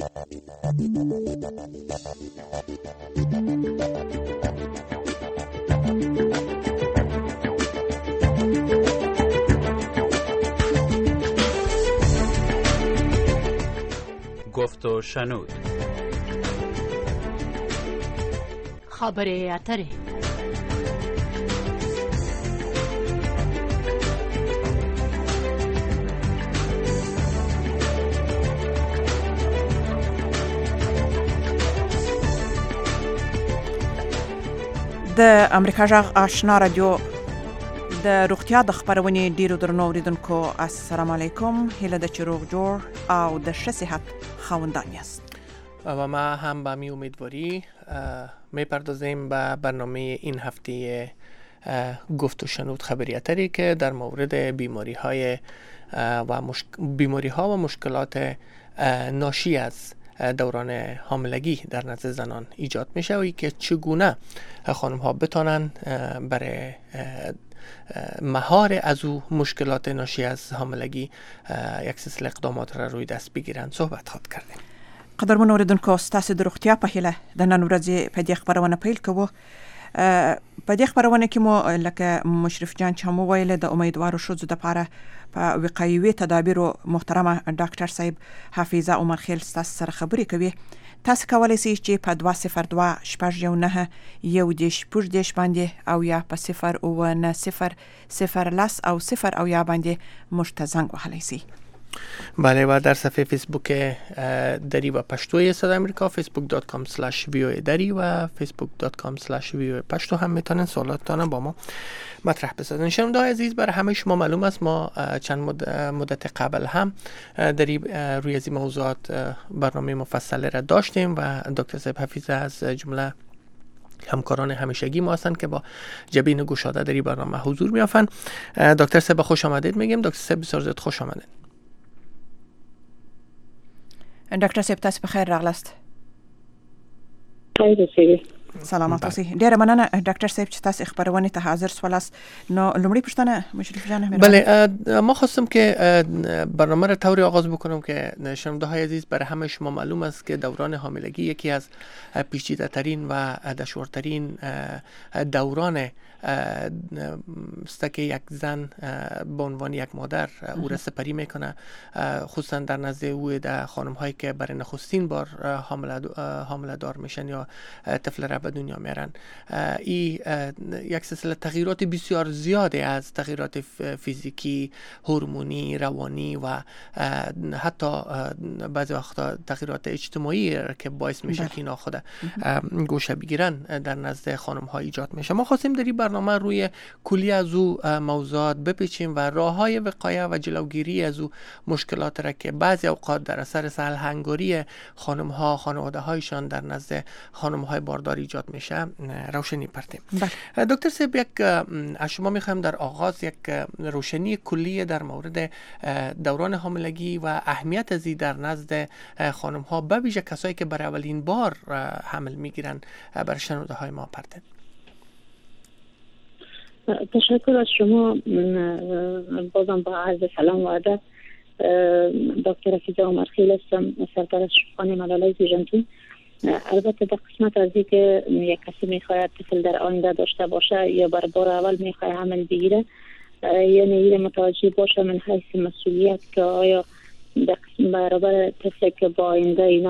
گفت و شنود. خبر اتری. د امریکا جغ آشنا رادیو د روغتیا د خبرونې ډیرو درنو اوریدونکو السلام علیکم. هیله ده چې روغ جوړ او د ښه صحت خاوندان یاست. و ما هم به می امیدواری میپردازیم به برنامه این هفته گفت و شنود خبریاتری که در مورد بیماری ها و مشکلات ناشی از دوران حاملگی در نزد زنان ایجاد میشه و که چگونه خانم ها بتانن برای مهار از او مشکلات ناشی از حاملگی یک سلسله اقدامات را روی دست بگیرن صحبت خواهد کردیم. قدرمن اوریدونکو ستاسو د روغتیا په هیله د نن ورځې په دې خبرونه پیل کوو. په دې خبرونه کې مو لکه مشرف جان چمو ویل د امیدوارو ښځو لپاره په وقایوي تدابیرو محترمه ډاکټر صاحب حفیظه عمر خیل ستاسو سره خبرې کوي. تاسو کولی شئ چې په 202 619 110 باندې او یا په 090 او 0 او یا باندې موږ ته زنګ وهلی شئ. بله و در صفحه فیسبوک دری و پشتوی صدای امریکا facebook.com/voa دری و facebook.com/voa پشتو هم میتونن سوالاتتان با ما مطرح بسازن. شنونده های عزیز، برای همه شما معلوم است ما چند مدت قبل هم دری روی از این موضوعات برنامه مفصل را داشتیم و دکتر صاحب حفیظه از جمله همکاران همیشگی ما هستند که با جبین گشاده در این برنامه حضور می‌یابند. دکتر صاحب خوش آمدید میگیم. دکتر صاحب بسیار زیاد خوش آمدید. ډاکټر صاحب تاسو په خیر راغلاست. خیر اوسئ. سلامات اوسئ. ډیره مننه ډاکټر صاحب چې تاسو خبرونه ته حاضر سوالاست. نو لومړی پوښتنه مشرف جان هم. بله ما خواستم که برنامه را طوری آغاز بکنم که شنونده های عزیز برای همه شما معلوم است که دوران حاملگی یکی از پیچیده ترین و دشوارترین دوران است که یک زن به عنوان یک مادر او را سپری میکنه، خصوصا در نزد او در خانم هایی که برای نخستین بار حامله دار میشن یا طفل را به دنیا میارن. این یک سلسله تغییرات بسیار زیاده از تغییرات فیزیکی، هورمونی، روانی و حتی بعضی وقتا تغییرات اجتماعی که باعث میشه که اینا خود گوشه بگیرن در نزد خانم ها ایجاد میشه. ما خواستیم در این برنامه روی کلی از او موضوعات بپیچیم و راههای وقایه و جلوگیری از او مشکلات را که بعضی اوقات در اثر سرهنگاری خانم ها، خانواده هایشان در نزد خانم های باردار ایجاد میشه روشنی پرتیم. دکتر صاحب از شما میخوایم در آغاز یک روشنی کلی در مورد دوران حاملگی و اهمیت ازی در نزد خانم ها به ویژه کسایی که برای اولین بار حمل میگیرن برای شنونده های ما پرتیم. تشکر از شما. بازم با عرض سلام و ادب. دکتر حفیظه عمر خیل هستم، سرپرست خانه ملالای زیرنتون. البته در قسمت از که یک کسی میخواهد طفل در آینده داشته باشه یا بر بار اول میخواه حمل بگیره، یعنی این متوجه باشه من حیث مسئولیت که آیا در قسم برابر طفل که با آینده اینا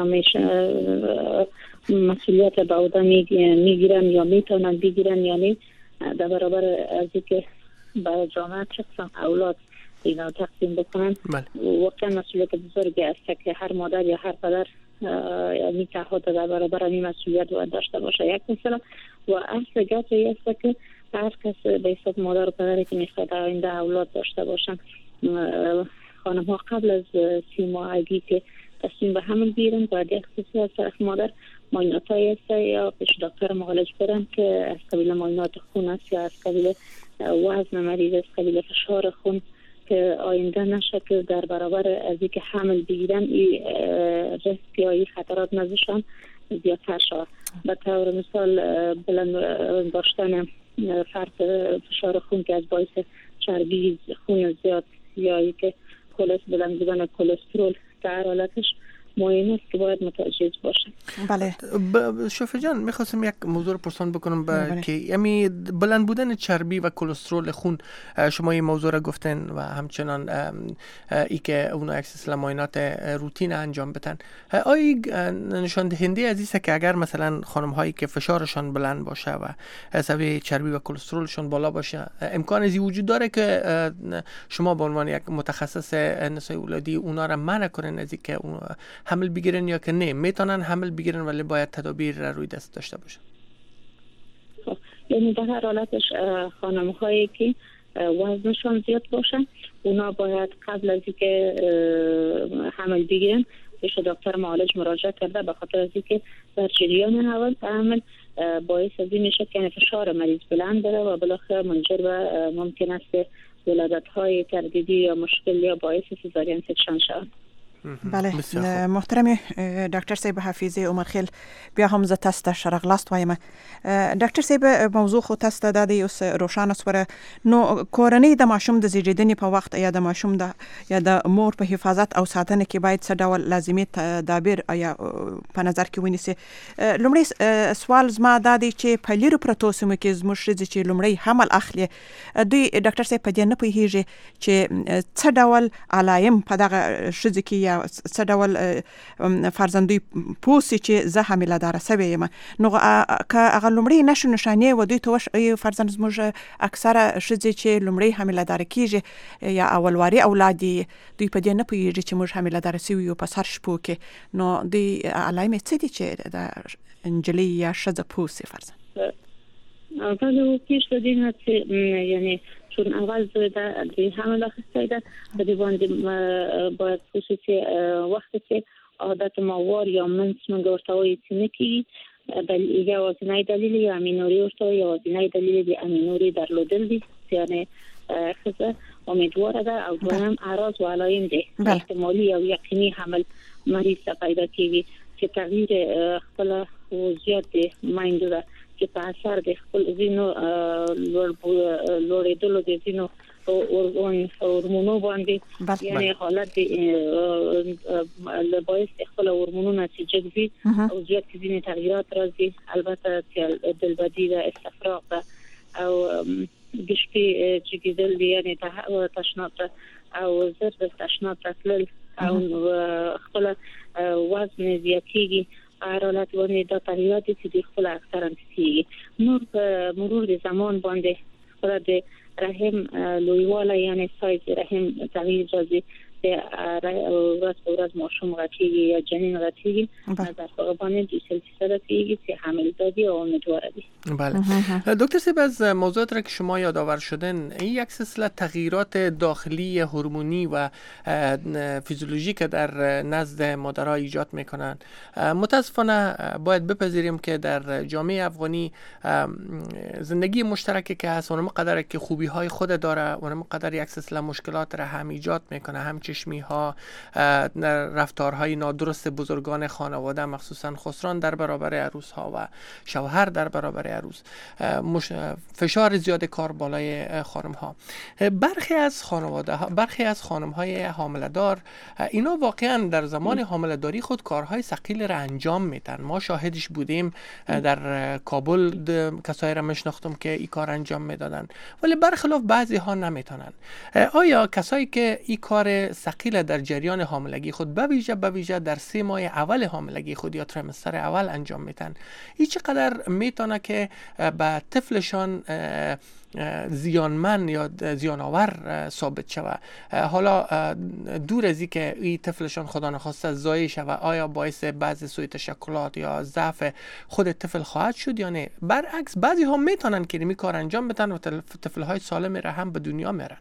مسئولیت به عهده میگیرن یا میتونن بگیرن یا نه، در برابر از که برای جامعه چه قسم اولاد اینا تقسیم بکنن. واقعا مسئولیت بزرگی است که هر مادر یا هر پدر میتعهد در برابر این مسئولیت باید داشته باشه. یک مثلا و اصل گپ است که هر کس به حساب مادر و پدری که میخواد آینده اولاد داشته باشن، خانم ها قبل از 30 ماهگی که تصمیم به حمل بگیرن باید یک خصوصی از طرف مادر معاینات است یا پیش دکتر معالج برن که از قبیل معاینات خون است یا از قبیل وزن مریض، از قبیل فشار خون، که آینده نشه که در برابر از اینکه حمل بگیرن این ریسک یا این خطرات نزدشان زیادتر شود. به طور مثال بلند داشتن فرط فشار خون که از باعث چربی خون زیاد یا اینکه بلند بودن کلسترول در حالتش معاینه است که باید متوجه باشه. بله شفیع جان، میخواستم یک موضوع رو پرسان بکنم که یعنی بلند بودن چربی و کلسترول خون، شما این موضوع رو گفتن و همچنان ای که اونا اکسس معاینات روتین انجام بدن. آیا نشان دهنده عزیزه که اگر مثلا خانم هایی که فشارشان بلند باشه و سویه چربی و کلسترولشون بالا باشه، امکان ازی وجود داره که شما به عنوان یک متخصص نسای اولادی اونا را منع کنن از اینکه حمل بگیرن یا که نه میتونن حمل بگیرن ولی باید تدابیر روی دست داشته باشن؟ یعنی در هر حالتش خانم هایی که وزنشان زیاد باشن اونا باید قبل از اینکه حمل بگیرن پیش دکتر معالج مراجعه کرده، به خاطر از اینکه در جریان حمل باعث از این میشه که فشار مریض بلند بره و بالاخره منجر به ممکن است ولادت های تردیدی یا مشکل یا باعث سزارین سکشن شود. بله محترم دکتر صاحب حفیظی عمرخیل، بیا هم ز تست شرغلاست وایم. دکتر صاحب موضوع خو تست دادی اوس روشانه سوره نو کورنۍ د ماشوم د زیږیدنې په وخت یا د ماشوم د یا د مور په حفاظت او ساتنه کې باید څه ډول لازمي تدابیر یا په نظر کې ونیسي. لومړی سوال زما دا دی چې په لیرو پرتو سیمو کې زموږ ښځې چې لومړی حمل اخلي دوی ډاکټر صاحب په دې نه پوهیږي چې څه ډول علایم په دغه ښځې کې یا څه ډول فرزندوی پوسی چې زه حامله دار سوی یم. نو که هغه لومړی نشو نشانې و دوی ته وش فرزند زموږ اکثره ښځې چې لومړی حامله دار کیږي یا اولواري اولاد دوی په دې نه پوهیږي چې موږ حامله دار سوی یو په سر شپو کې. نو دوی علایم څه دي چې د انجلۍ یا ښځه پوسی فرزند اول پیش دادیم که یعنی چون اول زوده دی حمل اخسته ده بدی باندې باید خصوصی وقتی که عادت ماوار یا منس منگورتاوی تینکی یا وزنای دلیل یا امینوری ورتاوی یا وزنای دلیل دی امینوری در لودل دی یعنی خزه امیدواره ده او دوام اعراض و علایم ده احتمالی یا یقینی حمل مریض پیدا کیږي چې تغییر خپل وضعیت مایندو ده چې په اثر د خپل زینو لوړېدلو د زینو هورمونو باندې یعنی حالت باعث خپل هورمونونه چې جذبي او زیات ځینې تغییرات راځي. البته دلبدي ده، استفراغ ده او گشتی چې کېدل دي یعنی تشناب او زرد تشناب راتلل او خپل وزن زیاتېږي. حالات ونی دا تغییراتی چې د خپل اکثرا کیږي نور په مرور د زمان باندې خپل د رحم لویواله یعنی سایز رحم تغییر راځي ورځ په ورځ ماشوم غټیږي یا جنین غټیږي در واقع باندې د سلسله کیږي چې حامل دادی او امیدواره دی. بله دکتر صاحب، از موضوعات را که شما یادآور شدن این یک سلسله تغییرات داخلی هورمونی و فیزیولوژیک در نزد مادرها ایجاد میکنن. متاسفانه باید بپذیریم که در جامعه افغانی زندگی مشترکی که هست اونم قدر که خوبی های خود داره اونم قدر یک سلسله مشکلات را هم ایجاد میکنه، هم چشمی ها، رفتارهای نادرست بزرگان خانواده مخصوصا خسران در برابر عروس ها و شوهر در برابر عروس، فشار زیاد کار بالای خانم ها. برخی از خانواده ها، برخی از خانم های حامله دار اینا واقعا در زمان حامله داری خود کارهای ثقیل را انجام میدن. ما شاهدش بودیم در کابل کسایی را میشناختم که این کار انجام میدادن، ولی برخلاف بعضی ها نمیتونن. آیا کسایی که این کار ثقیل در جریان حاملگی خود به ویژه در 3 ماه اول حاملگی خود یا تریمستر اول انجام میدن، این چقدر میتونه که به طفلشان زیانمن یا زیانآور ثابت شود؟ حالا دور از این که این طفلشان خدا نخواسته ضایع شود، آیا باعث بعضی سوء تشکلات یا ضعف خود طفل خواهد شد یا نه؟ برعکس بعضی ها میتونن که این کار انجام بدن و طفلهای سالم را هم به دنیا میرن.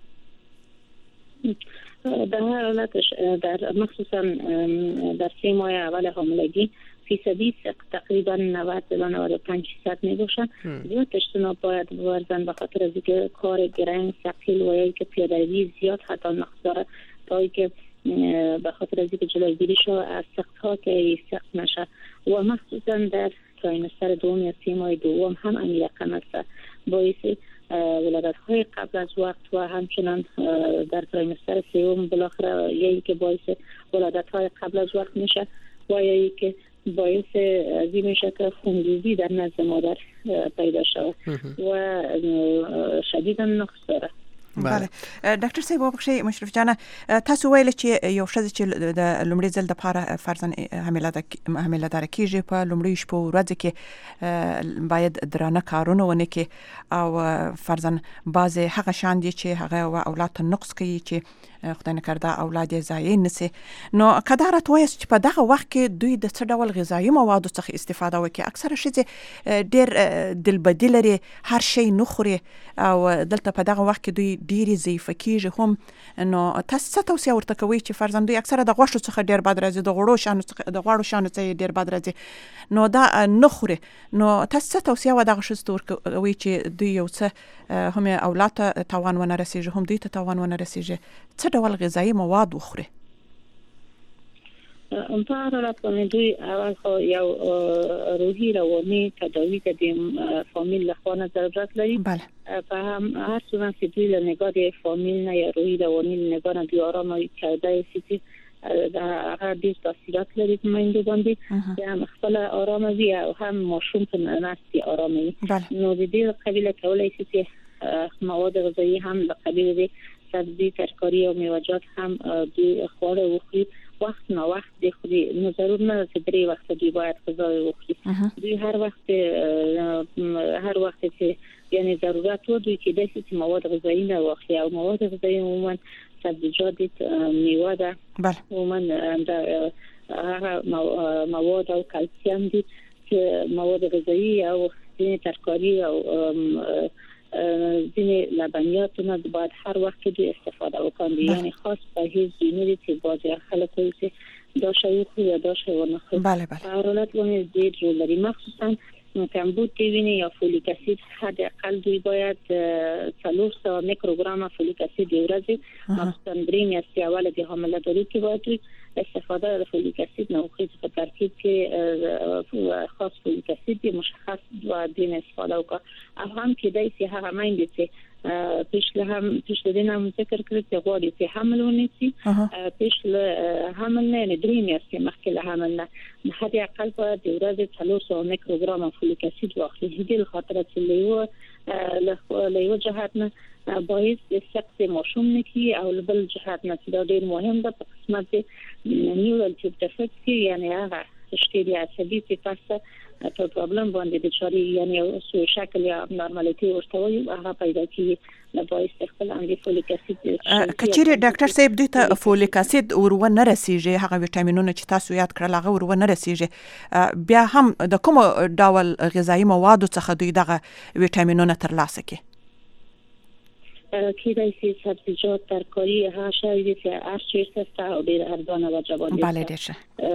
در هر حالتش در مخصوصا در 3 ماه اول حاملگی فیصدی تقریبا 90 تا 95% میباشن. زیاد اجتناب باید بورزن به خاطر از اینکه کار گرنگ ثقیل و یا که پیاده‌روی زیاد حتی نقص داره تا اینکه به خاطر از اینکه جلوگیری شو از سقط‌ها که سقط نشه و مخصوصا در تریمستر دوم یا 3 ماه دوم هم این رقم است باعث ولادت‌های قبل از وقت و همچنان در تریمستر سوم بالاخره یکی که باعث ولادت‌های قبل از وقت میشه و یکی که باعث این میشه که خونریزی در نزد مادر پیدا شود و شدیداً نقص داره. بله ډاکټر صاحب وبخښئ مشرف جانه تاسو ویل چې یو ښځه چې د لومړي ځل دپاره فرضاً حامله داره کیږي په لومړیو شپو ورځو کې باید درانه کارونه ونه کړي او فرضاً بعضې هغه شیان دي چې هغه اولاد ته نقص کوي چې خدای نکرده اولاد یې ضایع نشي. نو که دا راته وایاست چې په دغه وخت کې دوی د څه ډول غذایي موادو څخه استفاده وکړي؟ اکثره ښځې ډېر دلبدي لري، هر شی نه خوري او دلته په دغه وخت کې دوی ډېرې ضعیفه کېږي هم. نو تاسو څه توصیه ورته کوئ چې فرضاً دوی اکثره د غوښو څخه ډېر بد راځي، د غوړو شیانو څخه ډېر بد راځي، نو دا نه خوري. نو تاسو څه توصیه و دغه ښځو ته ورکوئ چې دوی یو څه هم اولاد ته تاوان ونه رسېږي هم دوی ته تاوان ونه رسېږي، څه ډول غذایي مواد وخوري؟ په هر حالت باندې دوی اول خو یو روحي رواني تداوی که د فامیل لخوا نه ضرورت لري. بله. په هر صورت چې دوی له نگاه د فامیل نه یا روحي رواني له نگاه نه دوی آرام کرده سیتی هغه ډېر تاثیرات لري په میندو باندې چې هم خپل آرام وي او هم ماشوم په نستی آرام وي. نو د دې قبیله کولای شي چې مواد غذایی هم له قبیله سبزی، ترکاری او میوه‌جات هم دوی خواړه وخوري، وخت نه وخت دی خوري. نو ضرور نه چې 3 وخت دوی باید غذا وخوري. دوی هر وخت چې یعنی ضرورت و دوی کې د څه مواد غذایی نه واخلي او مواد غذایی عموما سبزیجات دي، میوه ده، عموما هغه مواد او کلسیم دي چې مواد غذایی او ترکاری او ځینې لبنیات نه باید هر وخت دوی استفاده وکړي. یعنی خاص په هیڅ ځینې چې بعضی خلک کوي چې دا شی خو یا دا شی ونه خوري. بله. حالات باندې ډېر رول لري، مخصوصا کمبود دی ویني یا فولیک اسید. حداقل دوی باید 400 میکروگرم فولیک اسید دی ورځې، مخصوصا 3 میاشتې اول د حامله‌داری کې باید دوی استفاده از فولیک اسید نه وکړي. په ترکیب کې خاص فولیک اسید مشخص و دین استفاده وکړي. او هم کې دای چې هغه میندې چې پیش له دې هم ذکر کړی چې غواړي چې حمل ونیسي، پیش له حمل نه 3 میاشتې مخکې له حمل نه حداقل باید د ورځې 400 میکروگرم فولیک اسید واخلي. دې خاطر چې له یو جهت نه باعث سقط ماشوم نکی او بل جهت نه چې دا ډېر مهم ده په قسمت نیورال ټیپ ډیفکټ، یعنی هغه تشکیل عصبي چې تاسو په پرابلم باندې د چاري یعنی سو شکل یا نورماليتي ورته هغه پیدا کیږي له باعث خپل انډي فولیک اسید. کچېره ډاکټر صاحب دوی ته فولیک اسید ورونه رسیږي، هغه ویټامینونه چې تاسو یاد کړل هغه ورونه رسیږي، بیا هم د کوم ډول غذایی موادو څخه دوی دغه ویټامینونه ترلاسه کوي؟ کیدای شي سبزیجات، ترکاری، هر شی چې هر چیز است او ډیر ارزانه و جوانی. بله ډیر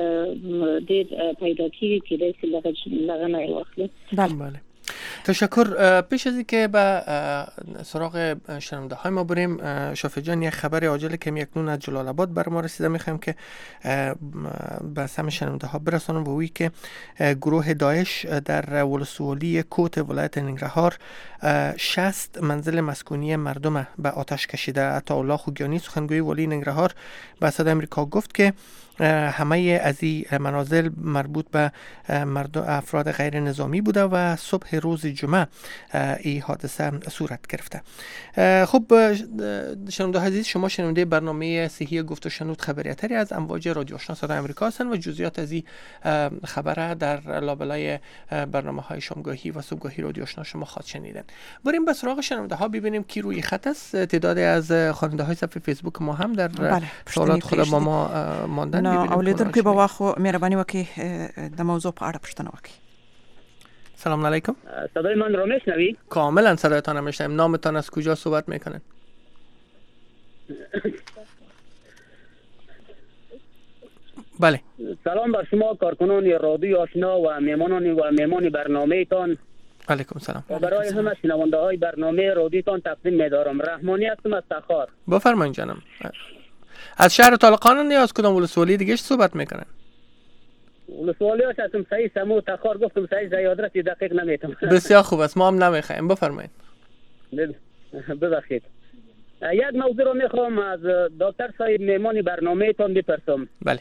پیدا کیږي کیدای شي لغه نه واخلي. بله. تشکر. پیش از اینکه به سراغ شنونده های ما بریم، شافی جان یک خبر عاجل که اکنون از جلال آباد بر ما رسیده میخوایم که به سم شنونده ها برسانم، و اوی که گروه داعش در ولسوالی کوت ولایت ننگرهار 60 منزل مسکونی مردم به آتش کشیده. عطاالله خوگیانی سخنگوی ولی ننگرهار به صدای امریکا گفت که همه از این منازل مربوط به افراد غیر نظامی بوده و صبح روز جمعه این حادثه صورت گرفته. خب شنونده عزیز، شما شنونده برنامه صحی گفت و شنود خبریاتری از امواج رادیو آشنا صدای آمریکا هستند و جزئیات از این خبره در لابلای برنامه های شامگاهی و صبحگاهی رادیو آشنا شما خواهد شنیدن. بریم به سراغ شنونده ها ببینیم کی روی خط است. تعدادی از خواننده های صفحه فیسبوک ما هم در سوالات خود با ما ماندن. اولیدونکو به واخو مهرباني وکړئ د موضوع په اړه پوښتنه وکړئ. سلام علیکم. صدای من رو میشنوی؟ کاملا صدایتان رو میشنویم. نامتان از کجا صحبت میکنن؟ بله. سلام بر شما کارکنان رادیو آشنا و میمان برنامه تان. علیکم سلام. برای همه شنونده های برنامه رادیو تان تقدیم می‌دارم. رحمانی هستم از تخار. بفرمایید جانم. از شهر طالقان یا از کدام ولسوالی دیگه صحبت میکنن؟ ولسوالی هاش هستم صحیح سمو تخار گفتم صحیح زیادرتی دقیق نمیتونم. بسیار خوب است، ما هم نمیخوایم. بفرمایید. ببخشید. یک موضوع رو میخوام از دکتر صاحب میمون برنامه تان بپرسم. بله.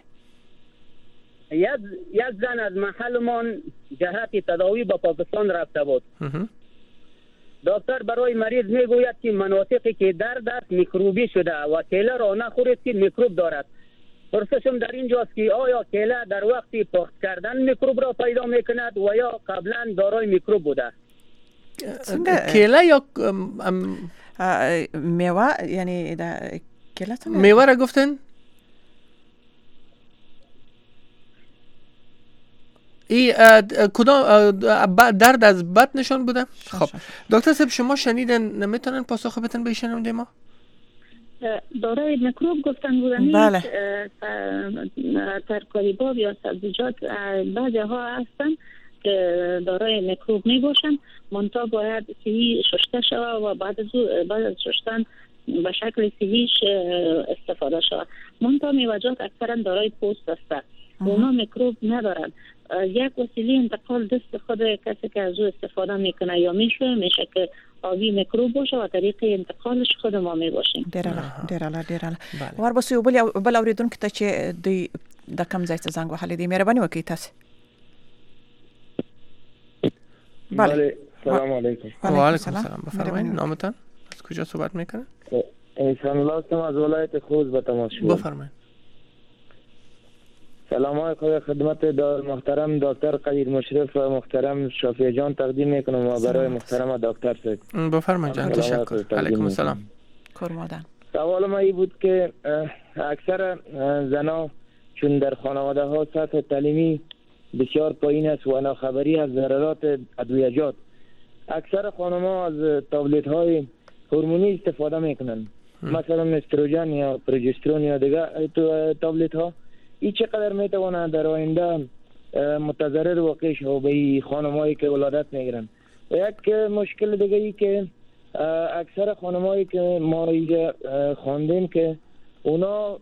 یک زن از محلمان جهت تداوی به پاکستان رفته بود. دکتر برای مریض میگوید که مناطقی که درد است میکروبی شده و کیله را نخورید که میکروب دارد. پرسشم در اینجاست که آیا کیله در وقتی پخت کردن میکروب را پیدا میکند و یا قبلا دارای میکروب بوده؟ کیله یا میوه، یعنی کیله میوه را گفتن؟ ای کدام درد از بطنشان بوده؟ خب دکتر صاحب شما شنیدن، نمیتونن پاسخ بدن به شنونده ما؟ دارای میکروب گفتن بودن. بله. ترکاری‌ها یا سبزیجات بعضی ها هستن که دارای میکروب می باشن، منتها باید صحیح شسته شود و بعد از شستن به شکل صحیح استفاده شود. منتها میوه‌جات اکثرا دارای پوست هستند، اونا میکروب ندارن. یک وسیله انتقال دست خود کسی که از او استفاده میکنه یا میشه که آبی میکروب باشه و طریق انتقالش خود ما میباشیم. ډیره ور بس یو بل اوریدونکو ته چې د کم ځای ته زنګ وهلی دی، مهرباني وکړئ تاسو. بله سلام علیکم. و علیکم السلام. بفرمایید نامتان، از کجا صحبت میکنید؟ احسان الله هستم از ولایت خوست به تماس شما. بفرمایید. سلام های خدمت محترم دکتر قدیر مشرف و محترم شافعی جان تقدیم میکنم و برای محترم دکتر صاحب. بفرمایید جان. تشکر. علیکم السلام. کرمادن. سوال ما این بود که اکثر زنا چون در خانواده ها سطح تعلیمی بسیار پایین است و ناخبری از ضررات ادویه‌جات، اکثر خانم‌ها از تابلت های هورمونی استفاده میکنن، مثلا استروژن یا پروژسترون یا دیگر تابلت ها. این چقدر میتونه در آینده متضرر واقع شود به خانمایی که ولادت میگیرن؟ و یک مشکل دیگه ای که اکثر خانمایی که ما اینجا خواندیم که اونا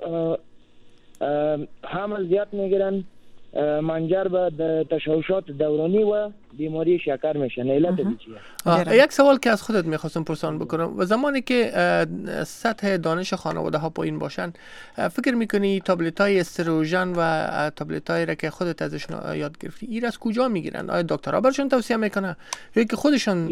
حمل زیاد میگیرن، منجر به تشوشات دورانی و بیماری شکر میشن. علت چیه؟ یک سوال که از خودت میخواستم پرسان بکنم، و زمانی که سطح دانش خانواده ها پایین باشن، فکر میکنی تابلت های استروژن و تابلت هایی را که خودت ازشون یاد گرفتی این از کجا میگیرن؟ آیا دکترها برشون توصیه میکنن یا که خودشون؟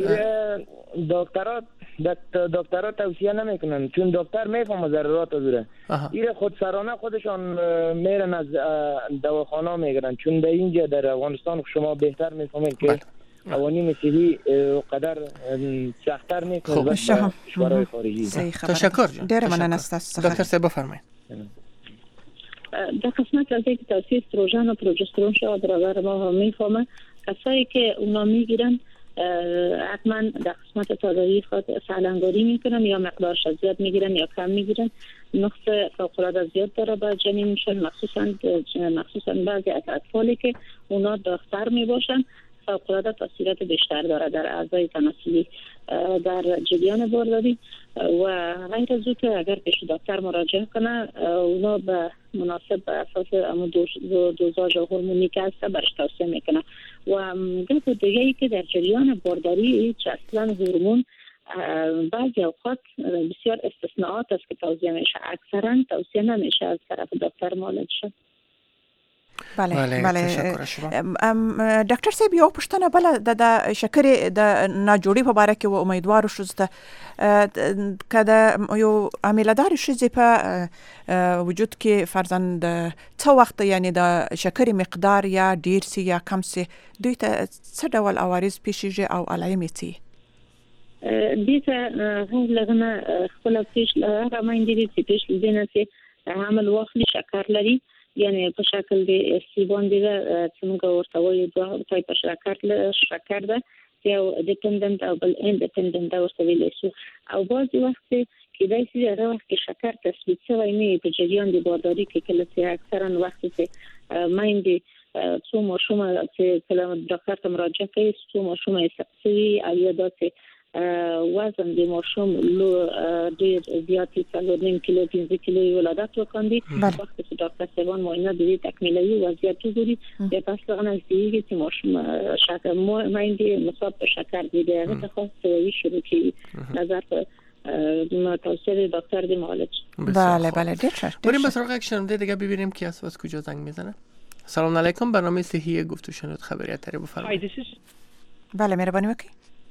دکترها توصیه نمیکنن چون دکتر میفهمه ضررات دوره. این خودسرانه خودشان میرن از دواخانه میگیرن، چون در اینجا در افغانستان شما بهتر میفهمید که قوانین صحی قدر سخت‌تر میکنه از کشورهای خارجی. تشکر جان. ډیر مننه است. دکتر صاحب بفرمایید. در قسمت از اینکه تاثیر استروژن و پروژسترون شاید برابر ما هم میفهمه، کسایی که اونا میگیرن حتما در قسمت تداوی خود سلنگاری میکنن یا مقدارش زیاد میگیرن یا کم میگیرن. نقص فوق‌العاده زیاد داره به جنینشون، مخصوصا بعضی از اطفالی که اونا داغ‌تر میباشن فوق‌العاده تاثیرات بیشتر داره در اعضای تناسلی، در جریان بارداری و غیر از اون که اگر پیش دکتر مراجعه کنه اونا به مناسب به اساس دوزاژ هورمونی که هست برش توصیه میکنه. و گفت دیگه ای که در جریان بارداری چه اصلا هورمون بعضی اوقات بسیار استثناءات است که توصیه میشه، اکثرا توصیه نمیشه از طرف دکتر معالج شد. بله ډاکټر صاحب یو پوښتنه بل د شکر د ناجوړي په اړه کې و امیدوار شو ته کله یو عاملدار شې په وجود کې فرزند څو وخت یعنی د شکر مقدار یا ډیر سي یا کم سي دوی ته څه ډول عوارض پیښیږي او علایمې څه دي؟ هغه لغنه خپل پیش هغه مایندې چې پیش لدینه چې عامل واخلي شکر لري، یعنی په شکل د سیبان دی څنګه ورته وایي دوه ټایپ شکر ده، یو ډیپندنت او بل انډیپندنت ورته ویل شي. او بعضی وخت کې دای سي هغه وخت کې شکر تثبیت شوی نه په جریان د بارداری کې کله چې اکثرا وخت چې مایندې څو ماشومه چې کله ډاکټر ته مراجعه کوي څو ماشومه یې سقسي او یا داسې وزن د ماشوم لو ډیر زیات 3.5 کیلو 5 کیلو ولادت وکاندي وخت چې ډاکټر سیوان معاینه د تکمیلي وضعیت وګوري د تاسو غنه استیږي چې ماشوم شکر مایندې مصاب په شکر دی دغه خاصه شروع کی نظر توصیه دکتر دی معالج. بله دیگه بریم به سراغ یک شنونده دیگه ببینیم کی است و از کجا زنگ میزنه. سلام علیکم، برنامه صحی گفت و شنود خبری اتری بفرمایید. بله مهربانی وکیل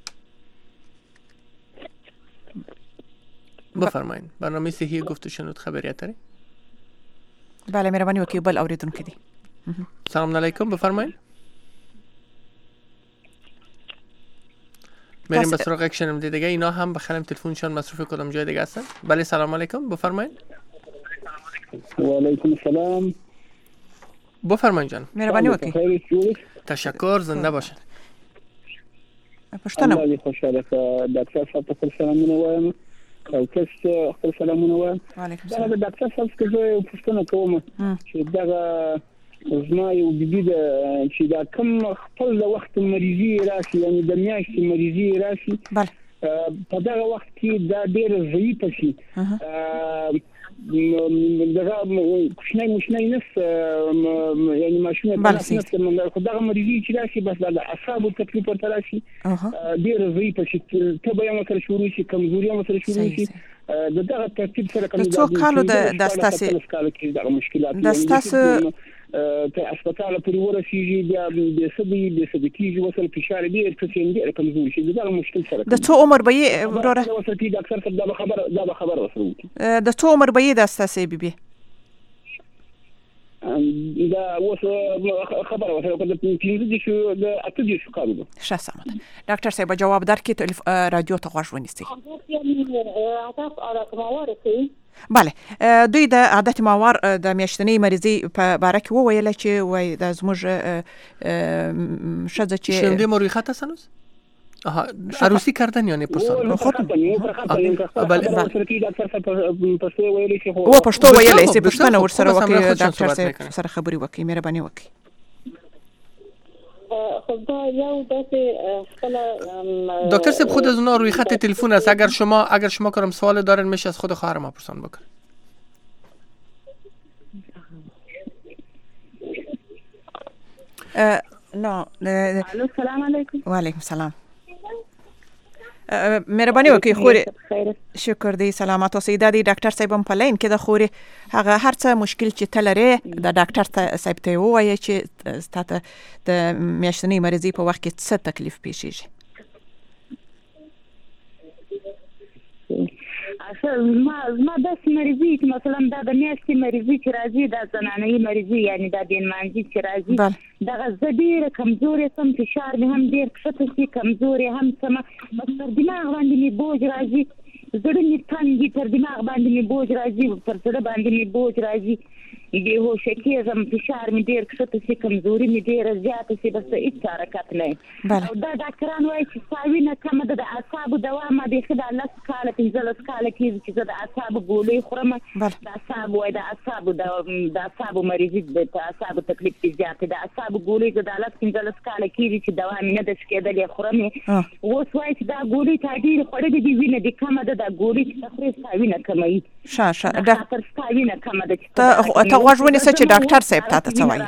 بفرمایید. برنامه صحی گفت و شنود خبری اتری. بله مهربانی وکیل بل اوریدونکو دی. سلام علیکم بفرمایید. بریم به سراغ یک شنونده دیگه. اینا هم بخریم تلفنشون مصروف کدام جای دیگه هستن. بله سلام علیکم بفرمایید. و علیکم السلام. بفرمایید جان. مهربانی وکیل. تشکر، زنده باشید. پښتنه الله دې خوشاله کړه. ډاکټر صاحب ته سلامونه وایم او تاسو خپل سلامونه وایم. وعلیکم دا السلام. د ډاکټر صاحب څخه پوښتنه کوم چې دا زما یو بیبي د چې دا کوم خپل وخت مریضي راشي یعنی د میاشتې مریضي راشي بله په دا وخت کې دا ډېر ضعیف شي دغه کوچنی نس یعنی ماشینه نس خدای مریضي چې راشي بس د اعصابو تکلیف ورته راشي ډېر ضعیف شي ته به یې سره شروع شي کمزوري هم سره شروع شي دغه ترتیب سره کوم څو کالو د استاسي د مشکلات د استاسي ته هسپتال پورې ورسیږي بیا د سبي کیږي وصل فشار ډېر ډېر کمزوري شي دا مشکل سره د څو عمر به یې وروره وصل کی ډاکټر صاحب دا خبر وسره د څو عمر به یې د استاسي بیبي دا خبر وسره د 15 شو د 8 شو کارو ښه سمه ده. ډاکټر صاحب جواب درکې رادیو ته غوږ ونیسئ. بله دوی د عادت ماور د میاشتنۍ مریضي په باره کې وویل چې وای د زموږ ښځه چې شنونده ما روی خط هستن هنوز؟ عروسی کردن یا نه پرسان؟ او پښتو پښتو ویلی سي پښتنه ورسره وکړي ډاکټر صاحب سره خبرې وکړي مهرباني وکړي. دکتر صاحب خود از اونا روی خط تلفن است. اگر شما کارم سوال دارن میشه از خود خواهر ما پرسان بکن. سلام علیکم. و علیکم السلام. مهرباني وکړئ خوري شکر دی سلامات اوسئ. دا دی ډاکټر صاحب هم په لاین کې د خوري هغه هر څه مشکل چې ته لرې د ډاکټر صاحب ته ووایه چې ستاسو د میاشتنۍ مریضۍ په وخت کې څه تکلیف پیښیږي. ما داسې مریضي چې مثلا دا د میاشتې مریضي چې راځي دا زنانه‌یي مریضي یعنی دا د انمانځي چې راځي دغه زه ډېره کمزورې سم فشار مې هم ډېر کښته شي کمزورې هم سمه بس تر دماغ باندې مې بوج راځي زړه مې تنګي تر دماغ باندې مې بوج راځي تر زړه باندې مې بوج راځي بېهوشه کېږم فشار مې ډېر کښته شي کمزوري مې ډېره زیاته شي بس هېڅ حرکت نه او دا ډاکټران وایي چې ستا وینه کمه ده د اعصابو دوا ما بیخي دا 10 کاله 15 کاله کېږي چې زه د اعصابو ګولۍ خورم د اعصابو وایي د اعصابو مریضي د اعصابو تکلیف دې زیات دی د اعصابو ګولۍ زه دا 10 کاله کېږي چې دوا مې نه ده شکېدلې خورم یې اوس وایي چې دا ګولۍ تا ډېرې خوړلې دي وینه دې کمه ده دا ګولۍ چې ته خورې ستا وینه کموي خاطر ستا وینه کمه ده چې غوږ ونیسه چې ډاکټر صاحب تاسو څه وایي.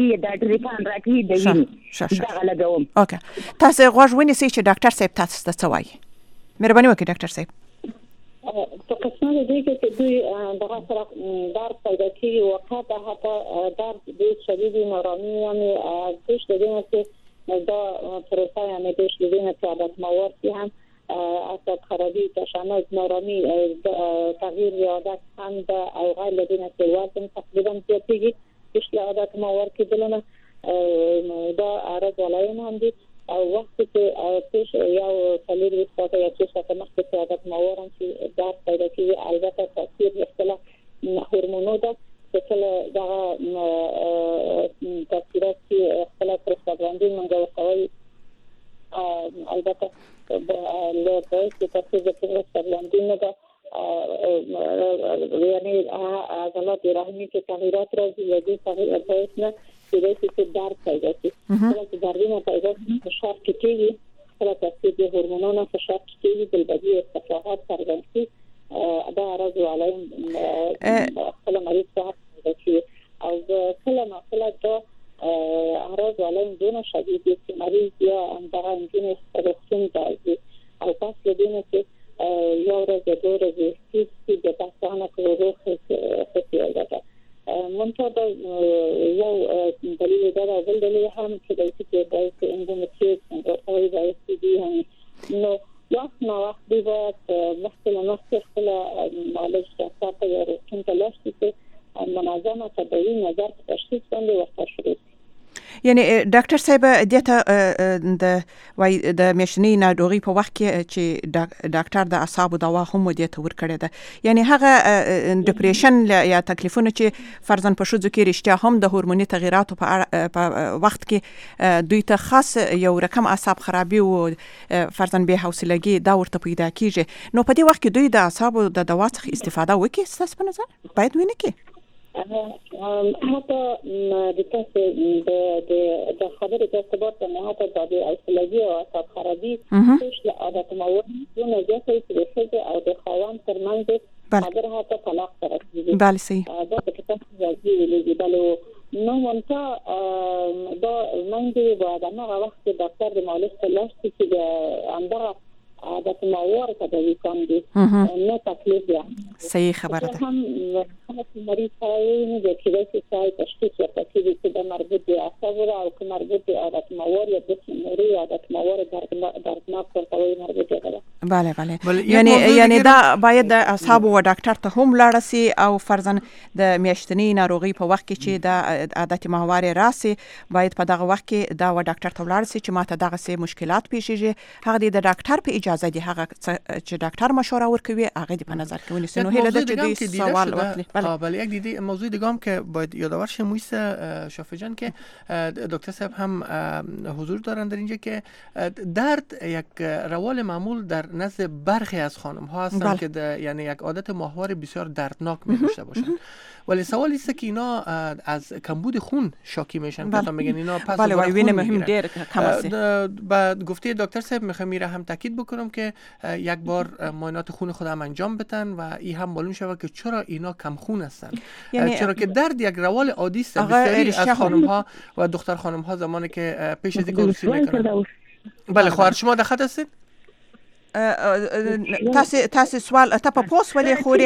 اوکې تاسو غوږ ونیسئ چې ډاکټر صاحب تاسو څه وایي. مهرباني وکړئ ډاکټر صاحب. په قسمه د دې چې دوی دغه سره درد پیدا کیږي وقته حتی درد ډېر شدید نارامي یعنی ارزش د دې چې دا پروسه یعنی ډېر شدید نه چې عادت ماور هم اعصاب خرابی تشنج نارامي تغییر عادت خند او غیر لدينا وزن تقریبا زیاتیږي چې عادت ماور کېدلنه دا اعراض علایم هم دي او وخت چې پیش یو کلیر وسته یا چې څه مخکې عادت ماور هم چې درد پیدا کیږي البته تاثیر اختلاف هورمونو ده چې دا تاثیرات چې اختلاف پروستاګلاندین منځ کوي البته له پوهې تاسو د پروستاګلاندین نه یعنی عضلات رحمی کې تغییرات راځي د دې تغییرات نه چې د درد پیدا کوي چې دردونه پیدا شي فشار کېږي خپل تاثیر د هورمونونو فشار کې د بدی استفاده څرګندي دا راځي علایم خپل مریض ته چې او کله مثلا دا اعراض علایم دونه شدید است مریض یا اندغه انجین استرسون دارد او پس لدینه که یا ورځ دو ورځې چې د پاسانه کولو خصوصي ده منتها دا یو دلیل دا اول دلیل هم چې د چې د اندومتریوز او د اس تی دی هم نو وخت نو وخت دی مثلا خپل معالج تاسو یا روغتون ته لاړ شئ منظمه طبي نظر تشخیص باندې ورته شروع یعنی ډاکټر صاحب د میاشتنی ناروغي په وخت کې چې ډاکټر د اعصابو دوا هم ودیته ورکړی ده یعنی هغه ډیپریشن یا تکلیفونه چې فرضاً په شوزو کې رښتیا هم د هورموني تغیراتو په وخت کې دوی ته خاص یو رقم اعصاب خرابي او فرضاً به حوصلګي دا ورته پیدا کیږي نو په دې وخت کې دوی د اعصابو د دوا څخه استفاده وکړي ستاسو په نظر باید ونه کړي حتی د تاسو د خبرې تاسو باندې نه حتی د ایسولوژي او اعصاب خرابي څه عادت مواد نه زیاتې چې او د خاوند ترمنځ خبره حتی طلاق سره کیږي بله صحیح دا چې تاسو راځي بلو نو مونته دا منځي بعد هغه وخت ډاکټر د معالج ته لاړ شي چې د اندغه عادت مواد تداوی کوي نه تکلیف دی صحیح خبره ده هم مریض نه د کیدای تشخیص ورته کیږي چې د مربوط دی اعصاب او که مربوط دی عادت مواد یا د نوري عادت مواد دردناک ورته مربوط دی بله یعنی دا باید د اعصاب او ډاکټر ته هم لاړ شي او فرضاً د میاشتنی ناروغي په وخت کې چې د عادت مواد راسي باید په دغه وخت کې دا و ډاکټر ته لاړ شي چې ماته دغه سه مشکلات پیښیږي هغه د ډاکټر په اجازه دی هغه چې ډاکټر مشوره ورکوي هغه دی په نظر کې ونیسي نو هله د دې سوال وکړي بله یک دیده موضوع دیگه هم که باید یادآور شیم مویس شافعی جان که دکتر صاحب هم حضور دارن در اینجا که درد یک روال معمول در نزد برخی از خانم ها هستن که یعنی یک عادت ماهوار بسیار دردناک می داشته باشن ولی سوال است که اینا از کمبود خون شاکی میشن که میگن اینا پس وین مهم دیر کم است بعد گفته دکتر صاحب میخوام میره هم تاکید بکنم که یک بار معاینات خون خود هم انجام بدن و این هم معلوم شود که چرا اینا کم خون هستن یعنی چرا که درد یک روال عادی است بسیاری از خانم ها و دختر خانم ها زمانی که پیش از اینکه عروسی میکنن بله خواهر شما در خط هستید تاسو سوال ته په پوس ولې خوري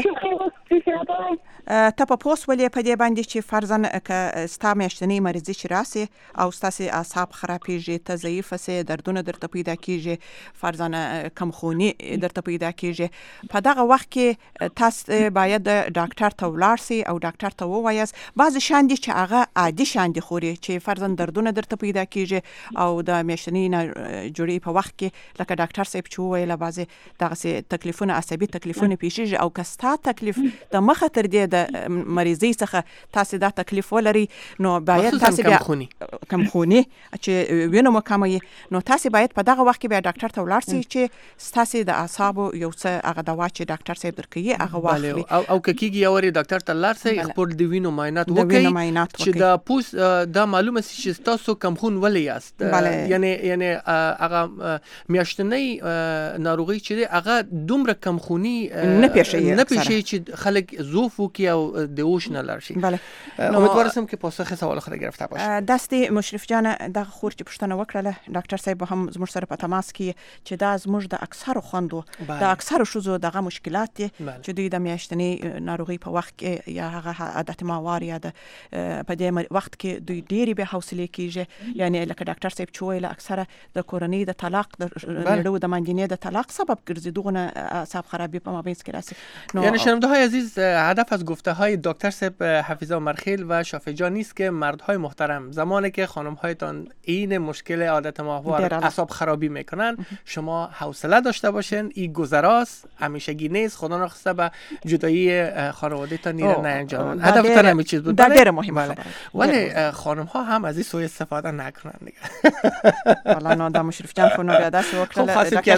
ته په پوس ولې په دې باندې چې فرضاً ک ستا میاشتنی مریضي چې راسي او ستاسو اعصاب خرابېږي ته ضعیف سي دردونه درته پیدا کیږي فرضاً کم خوني درته پیدا کیږي په دغه وخت کې تاسو باید ډاکټر ته ولاړ سي او ډاکټر ته ووایاست بعض شان دي چې هغه عادي شان دي خوري چې فرضاً دردونه درته پیدا کیږي او د میاشتنی جوړې په وخت کې لکه ډاکټر صاحب چې وویل بعض دغه تکلیفونه عصبي تکلیفونه پیښیږي او کستا تکلیف د مخه تر دې د مریضي څخه تاسو دا تکلیف ولري نو باید تاسو کم خوني چې وینه مکمه نو تاسو باید په دغه وخت کې به ډاکټر ته ولاړ شئ چې تاسو د اعصابو یو څه هغه دوا چې ډاکټر صاحب درکوي هغه واخلي او کېږي یوري ډاکټر ته لاړ شئ خپل د وینو معاینات وکړئ چې دا پوس دا معلومه شي چې تاسو کم خون ولې یاست یعنی هغه میاشتنی ناروغي چې هغه دومره کم خوني نه پیښي چې خلک ضعف وکي او د اوش نه لرشي بله امیدوارم که پاسخ سوال خود گرفته باشه دستی مشرف جان د خور چې پښتنه وکړه ډاکټر صاحب هم زموږ سره په تماس کې چې دا زموږ د اکثر خوندو د اکثر شوزو دغه مشکلات دي چې دوی د میاشتنی ناروغي په وخت کې یا هغه عادت ماوار یا د په دې وخت کې دوی ډېری به حوصله کیږي یعنی لکه ډاکټر صاحب چې ویل اکثره د کورنۍ د طلاق د نړو د منځنۍ د طلاق سبب ګرځي دغه اعصاب خرابی په مابین کې راځي یعنی شنونده‌های عزیز هدف از گفته‌های دکتر صاحب حفیظا مرخیل و شافعی جان نیست که مردهای محترم زمانی که خانم‌هایتان این مشکل عادت ماهوار اعصاب خرابی میکنن شما حوصله داشته باشین این گذراست همیشگی نیست خدا نخواسته به جدایی خانواده‌تان نیره نانجامن هدفتان همین چیز بود در مهمه ولی خانم‌ها هم از این سوء استفاده نکنن دیگه والا نه دا مشرف جان خو نو داسې وکړه خاصه که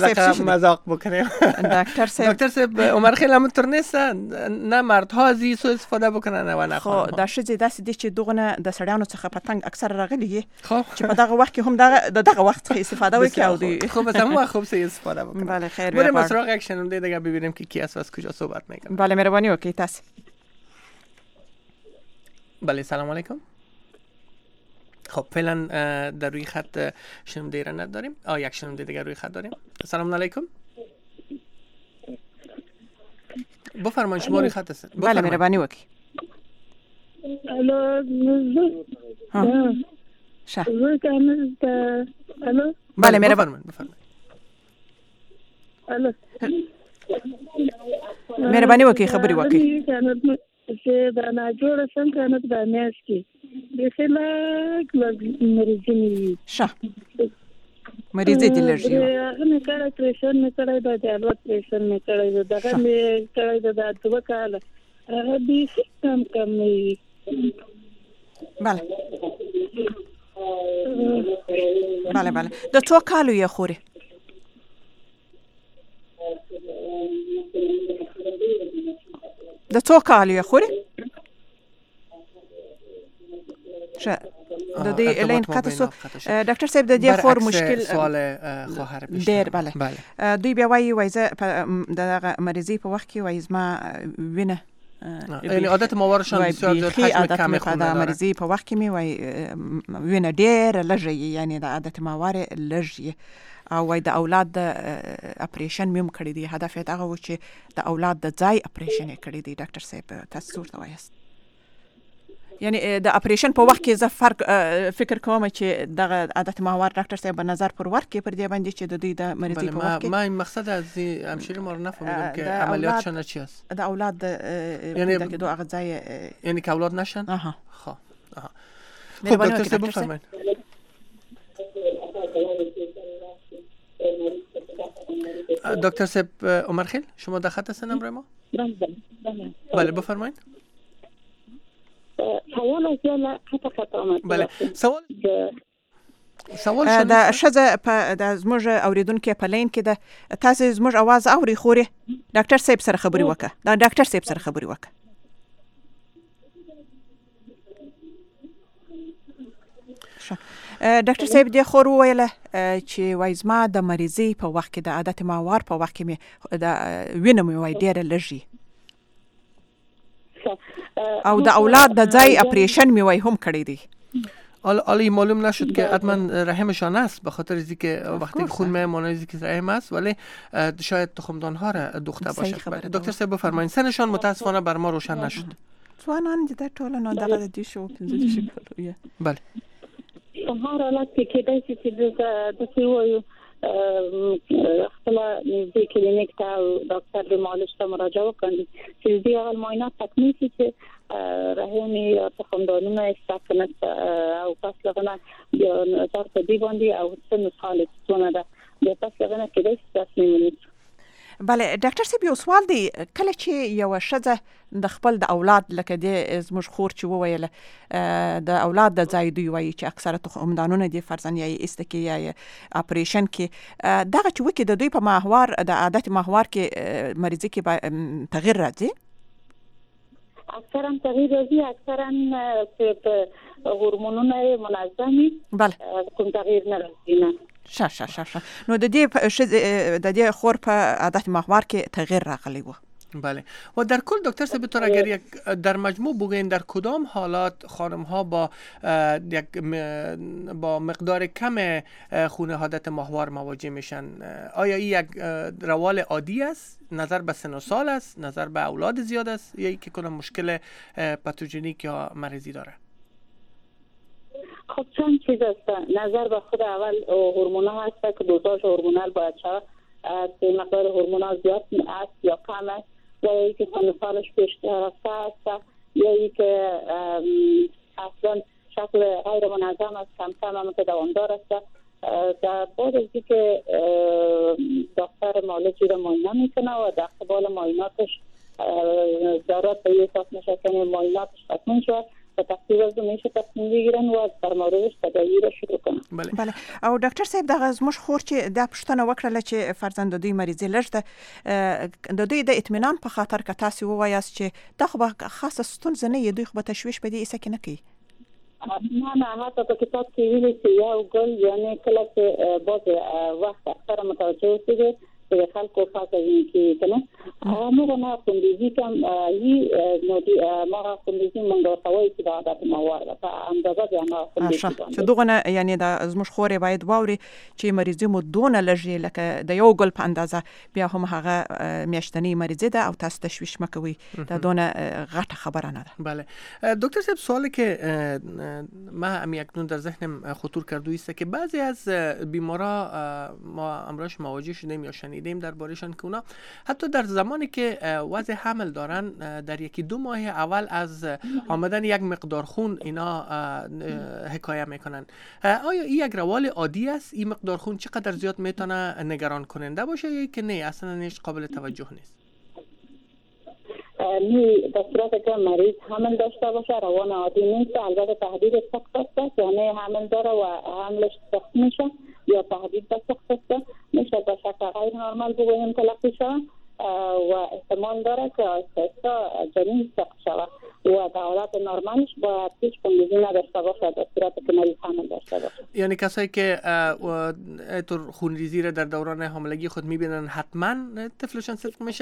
مذاق بکنیم. دکتر صاحب عمر خیلی همونطور نیست، نه مردها از این سو استفاده بکنن و نه خانم‌ها. خو دا شذې داسې دي چې دغه د سړیانو څخه پتنګ اکثر راغلي چې په دغه وخت کې هم دغه وخت استفاده وکړي او دی خب از همون خوب سه استفاده بکنیم. بله خیر. بریم از سراغ یک شنونده دیگه ببینیم که کی است و از کجا صحبت میکنه. بله مهربانی وکړئ تاسو. بله سلام علیکم. خب فعلا در روی خط شنونده را نداریم. یک شنونده دیگه روی خط داریم. سلام علیکم. بفرمایید شما روی خط هستید. بله مهربانی وکړئ. الو شه. الو بله مهربانی. الو مهربانی وکړئ خبري وکړئ. چې دا نه جوړ څنګه نه د میاش کې د خلاک مریضي شه مریضي دي لري هغه کله پریشن نه کړای دا جالوت پریشن نه کړای دا هغه نه کړای دا دوه کاله هغه دې کم نه بله بله بله د څو کالو یې خوري د څو کالو یې خوري شه د دې الین قطع سو ډاکټر صاحب د دې خور مشکل سوال خواهر پیش ډیر بله دوی بیا وایي زه د مریضي په وخت کې وایي زما وینه یعنی عادت ماورشان بسیار زیاد حجم کم خون داره. مریضی په وخت کې می وای وینه ډیر لږه یعنی د عادت ماور لږه او وای د اولاد د اپریشن مم کړی دی. هدف یې دغه و چې د اولاد د ځای اپریشن کړی دی. ډاکټر صاحب تاسو ورته وایاست یعنی د اپریشن په وخت کې زه فرق فکر کوم چې دغه عادت ماور ډاکټر صاحب نظر پر ورکې پر دې باندې چې د دوی د مریضي په وخت کې ما این مقصد از همشیره ما رو نفهمیدم که عملیاتشان چی است. د اولاد یعنی د دو هغه ځای یعنی که اولاد نشن. خب دکتر صاحب بفرمایید. دکتر صاحب عمر خیل شما در خط هستین امروز ما؟ بله بفرمایید. سوال از یالا خط آمد. بله سوال د شزه په د زموږ اوریدونکو په لین کې د تاسو زموږ आवाज اوري خوري ډاکټر صاحب سره خبري وکړه. دا ډاکټر صاحب سره خبري وکړه. ډاکټر صاحب د خور ویله چې وای زما د مریضي په وخت کې د عادت ماور په وخت کې مې د وینه مې وای ډیره لږی او د اولاد د ځای اپریشن می وای هم کړی دی. حالا معلوم نشد که حتما رحمشان است به خاطر اینکه که وقتی خون میمونه که رحم است ولی شاید تخمدان ها را دوخته باشه. دکتر صاحب بفرمایید سنشان متاسفانه بر ما روشن نشد. ځوانان دي د ټولو نو دغه دي شو 15 کالو. بله هر حالت کې کېدای شي چې د سیوایو خپل نږدې کلینیک ته ډاکټر د معالج ته مراجعه وکړي چې دې هغه معاینات تکمیل شي چې رحم یا تخمدانونه استکنت او پس لغنه یا تر دې باندې او څه حالت څونه ده د پس لغنه کېدای شي تصمیم ونیسي. بله ډاکټر صاحب یو سوال دی کله چې یو ښځه د خپل د اولاد لکه د زموږ خور چې وویل د اولاد د ځای دوی وایي چې اکثره تخمدانونه دي فرضاً یا استکی یا اپریشن کې دغه چې وکي د دوی په محور د عادت محور کې مریضي کې تغییر راځي. اکثرا تغییر راځي اکثرا هورمونونه منظمي بله کوم تغییر نه راځي نه. شه نو د دې خور په عادت محور کې تغییر راغلی و. بله و در کل دکتر صاحب تو اگر یک در مجموع بگوین در کدام حالات خانم ها با مقدار کم خون عادت ماهوار مواجه میشن؟ آیا این یک روال عادی است نظر به سن و سال است نظر به اولاد زیاد است یا که کنم مشکل پاتوژنیک یا مریضی داره؟ خب چند چیز است. نظر به خود اول هورمونا هست که دوزاژ هورمونال باید شود که مقدار هورمونال زیاد است یا کم است یا ای که سن سالش بیشتر است یا ای که اصلا شکل غیر منظم است کم هم که دوامدار است. در بعد از اینکه دکتر معالجی را معاینه میکنه و در قبال معایناتش ضرورت به احساس میشه که معایناتش تکمیل شود و تقریبا میشه تصمیم بگیرن و از در موردش تداوی را شروع کنن. بله. او ډاکټر صاحب دغه زموږ خور چې د پښتنه وکړه چې فرزند دوی مریضي لږه د دوی د اطمینان په خاطر که تاسو ووایاست چې دا خو به خاصه ستونزه نه وي، دوی خو به تشویش په دې ایسه کې نه کوي. نه حتی په کتاب کې ویلي چې یو ګل یعنی کله چې باز وخت اکثر متوجه اوسېږي چې خلکو فاصله کې کنه موږ نه خوندې کوم یي نو دي ما خوندې موږ ورته چې دا د موارد په اندازه دی ما خوندې چې دغه نه یعنی د زموږ خورې باید واوري چې مریضي مو دونه لږه لکه د یو ګل په اندازه بیا هم هغه میاشتنی مریضي ده او تاسو تشویش مکوئ، دا دونه غټه خبره نه ده. بله دکتر صاحب، سوالی که ما اکنون در ذهنم خطور کرده است که بعضی از بیمارا ما امروز مواجه شدیم یا شنیدیم دربارهشان که اونا حتی در زمانی که وضع حمل دارن در یکی دو ماه اول از آمدن یک مقدار خون اینا حکایه میکنن. آیا این یک روال عادی است؟ این مقدار خون چقدر زیاد میتونه نگران کننده باشه یا که نه اصلا نیش قابل توجه نیست؟ در صورت که مریض حمل داشته باشه روان عادی نیست، البته تهدید سخت است، یعنی حمل داره و حملش سخت میشه یا تهدید سخت است، میشه به شکل غیر نرمال بگوییم تلقی شود و احتمال داره که آهسته جنین سخت شود و در حالت نرمالش باید هیچ خونریزی نداشته باشه در صورت که مریض حمل داشته باشه. یعنی کسایی که طور خونریزی را در دوران حاملگی خود میبینن حتما طفلشان سقط میشه؟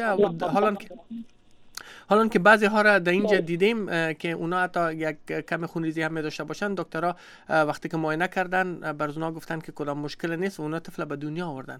حالا که بعضی ها را در اینجا دیدیم که اونا حتی یک کم خونریزی هم داشته باشن، دکترها وقتی که معاینه کردن بر اونا گفتن که کدام مشکل نیست و اونا طفل به دنیا آوردن.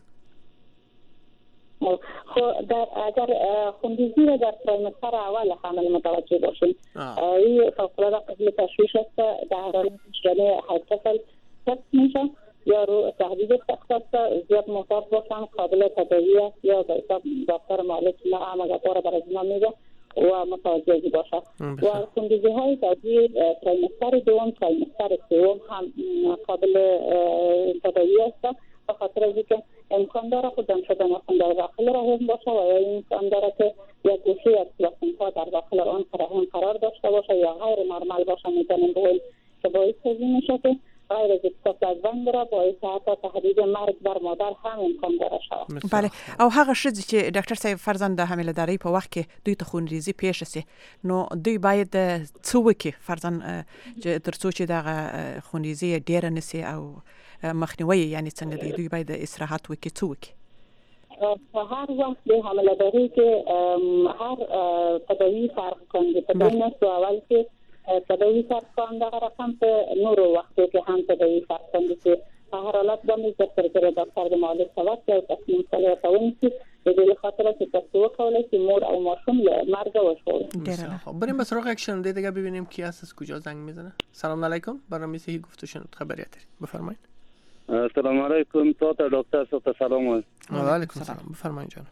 اگر خونریزی را در تریمستر اول حمل متوجه باشیم، این فوق‌العاده قابل تشویش است. در حالت جنین هر طفل سقط میشه یا رو تهدید سخت است، زیاد محتاط باشن، قابل تداوی است یا دکتر معالج عملیات برای اینا میگه و متوجه باشه. و خونریزی های بعدی تریمستر دوم، تریمستر سوم هم قابل تداوی است، به خاطر اینکه امکان داره خودم شدن خون در داخل رحم باشه و یا امکان داره که یک گوشه از پلاسنتا در داخل آن رحم قرار داشته باشه یا غیر نرمال باشه، میتونیم بگوییم که باعث میشه که غیر از اکتاپلازم داره، باعث حتی تهدید مرگ بر مادر هم امکان داره شود. بله. او هغه ښځې چې ډاکټر صاحب فرزند د حامله‌دارۍ په وخت کې دوی ته خونریزي پیښ شي، نو دوی باید څه وکړي فرزند چې تر څو چې دغه خونریزي ډیره نشي او مخنیوي یعنی څنګه دوی باید استراحت وکړي، څه وکړي؟ هر وقت د حامله‌دارۍ کې هر تداوی فرق کوي. تداوی نو اول کې تداوی فرق کوي، دا رقم په نورو وختو کې هم تداوی فرق کوي چې په هر حالت باندې د سرکره دکتر د معالج سواد او تصمیم سره راوونکي د دې خاطر چې تاسو وکولای چې مور او ماشوم له مرګ وژغوري. خب بریم به سراغ یک شنونده دیگه ببینیم کی هست، از کجا زنگ میزنه. سلام علیکم، برنامه صحیح گفته شنود خبریت دارید، بفرمایید. السلام علیکم، تا دکتر صاحب سلام. و علیکم السلام، بفرمایید جان.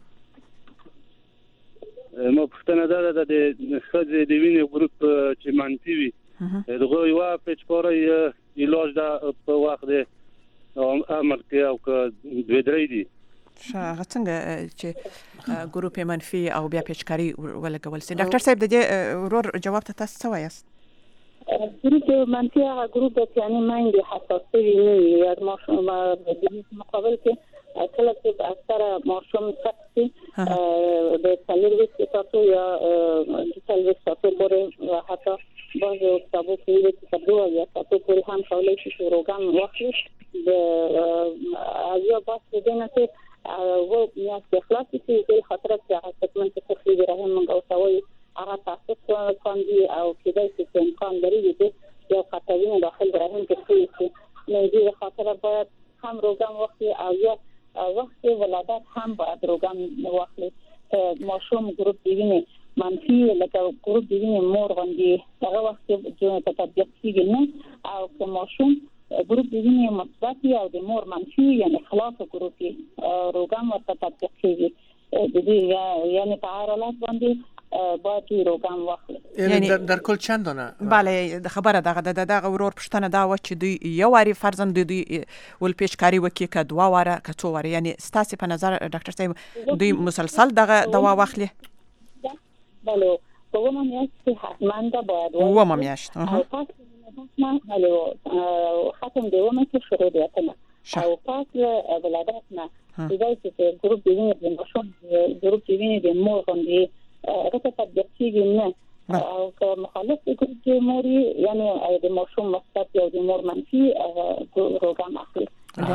ما پښتنه ده د خځې د وینې ګروپ چې منفي وي دغه یو پیچکاري علاج ده په وخت د عمل کې او که دوی درې دي هغه څنګه چې ګروپ منفي او بیا پیچکاري ولګول سي. ډاکټر صاحب د دې ورور جواب ته تاسو څه وایاست؟ ګروپ منفي هغه ګروپ چې یعنی مایندې حساسه وي یا ماشوم د مقابل کې کله چې اکثر ماشوم سخت د څلور ساعتو یا د څلور ساعتو پورې حتی بعض کتابو کې ویلي چې دوه یا ساعتو پورې هم کولای شي پروګرام واخلي د یا باس د نه چې و میاشتې خلاصې شي د خاطر چې هغه تکمن چې تخلیه رحم موږ اوسوي هغه تاسو کوي او کېدای شي چې امکان لري چې یو خطرونه داخل رحم کې شي. نو دې خاطر باید هم پروګرام واخلي او یا وقت ولادت هم باید پروګرام واخلي. ماشوم ګروپ دی منفي لکه ګروپ دی مور باندې هغه وخت چې په تطبیق کېږي نه او که ماشوم ګروپ دی مثبت او د مور منفي یعنی خلاف ګروپ پروګرام ورته تطبیق کېږي د دې یعنی په هر حالت باندې باید پروګرام واخلي. یعنی در کل چند دانه؟ بله خبره دغه ورور پښتنه دا و چې دوی یو واری فرزند دوی ول پیچکاری وکي که دوه واره که څو واره، یعنی ستاسو په نظر ډاکټر صاحب دوی مسلسل دغه دوا واخلي؟ بله ومه میاشت حتما دا باید ومه میاشت نه ختم دیومه که شروع دیتنه او پاس ولادتنا دیگه که گروپ دیوینه دیماشون گروپ دیوینه دیمور خوندی رفت تبدیقی نه او که مخالف گروپ دیموری یعنی دیماشون مثبت یا دیمور منفی روگم اخلی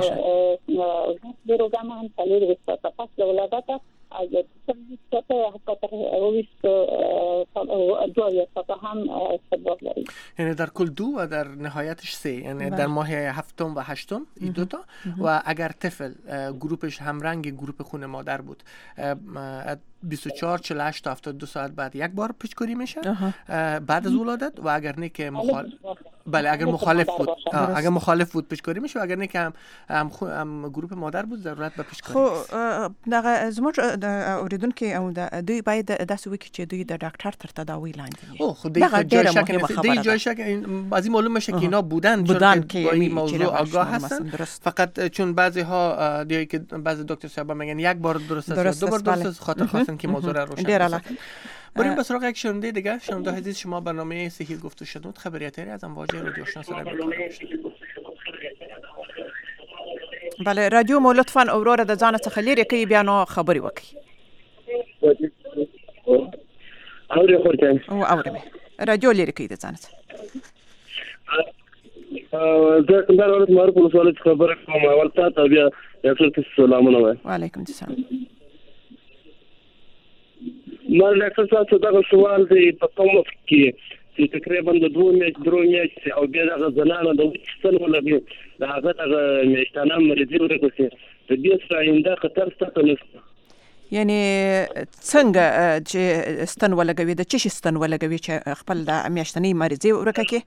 روگم هم تلیر بسته پاس ولادت اگر سطح حتی رویست دوی سطح هم استباد لرید. یعنی در کل 2 و در نهایتش 3، یعنی در ماه 7 و 8 این دوتا و اگر طفل گروپش همرنگ گروپ خون مادر بود 24 48 تا 72 ساعت بعد یک بار پیچکاری میشه بعد از ولادت و اگر نه که اگر مخالف بود اگر مخالف بود پیچکاری میشه و اگر نه که هم گروپ مادر بود ضرورت به پیچکاری خب دغه زموږ اوریدونکو او د دوی باید داسې وکړي چې دوی د ډاکټر تر تداوی لاندې وي. او خو دې جای شک بعضی معلومه میشه که اینا بودن که با این موضوع آگاه هستن، فقط چون بعضی ها دیگه که بعضی دکتر صاحب میگن یک بار درست است 2 بار درست است، خاطر خواستن که موضوع رو روشن کنن. بریم به سراغ یک شنونده دیگه. شنونده عزیز، شما برنامه صحیح گفت و شنود خبریاتری از امواج رادیو آشنا صدای بله رادیو مو لطفا اورور د ځان څخه لري کوي بیا نو خبري وکي. اوري خورته او اوري رادیو لري کوي د ځان څخه. زه کوم ډول معرفت مسؤلیت خبره کوم. اول تاسو بیا ډاکټر سلامونه وای. وعلیکم السلام. ما ډاکټر تاسو دا سوال دی په کوم کې چې تقریبا د 2 میاشتې او بیا د زنانه د وچتن ولګي دا هغه د میشتانه مریضي ورکوي د دې سره انده خطر ستاسو نشته. یعنی څنګه چې ستن ولګوي د چی ستن ولګوي چې خپل د میاشتنی مریضي ورکوي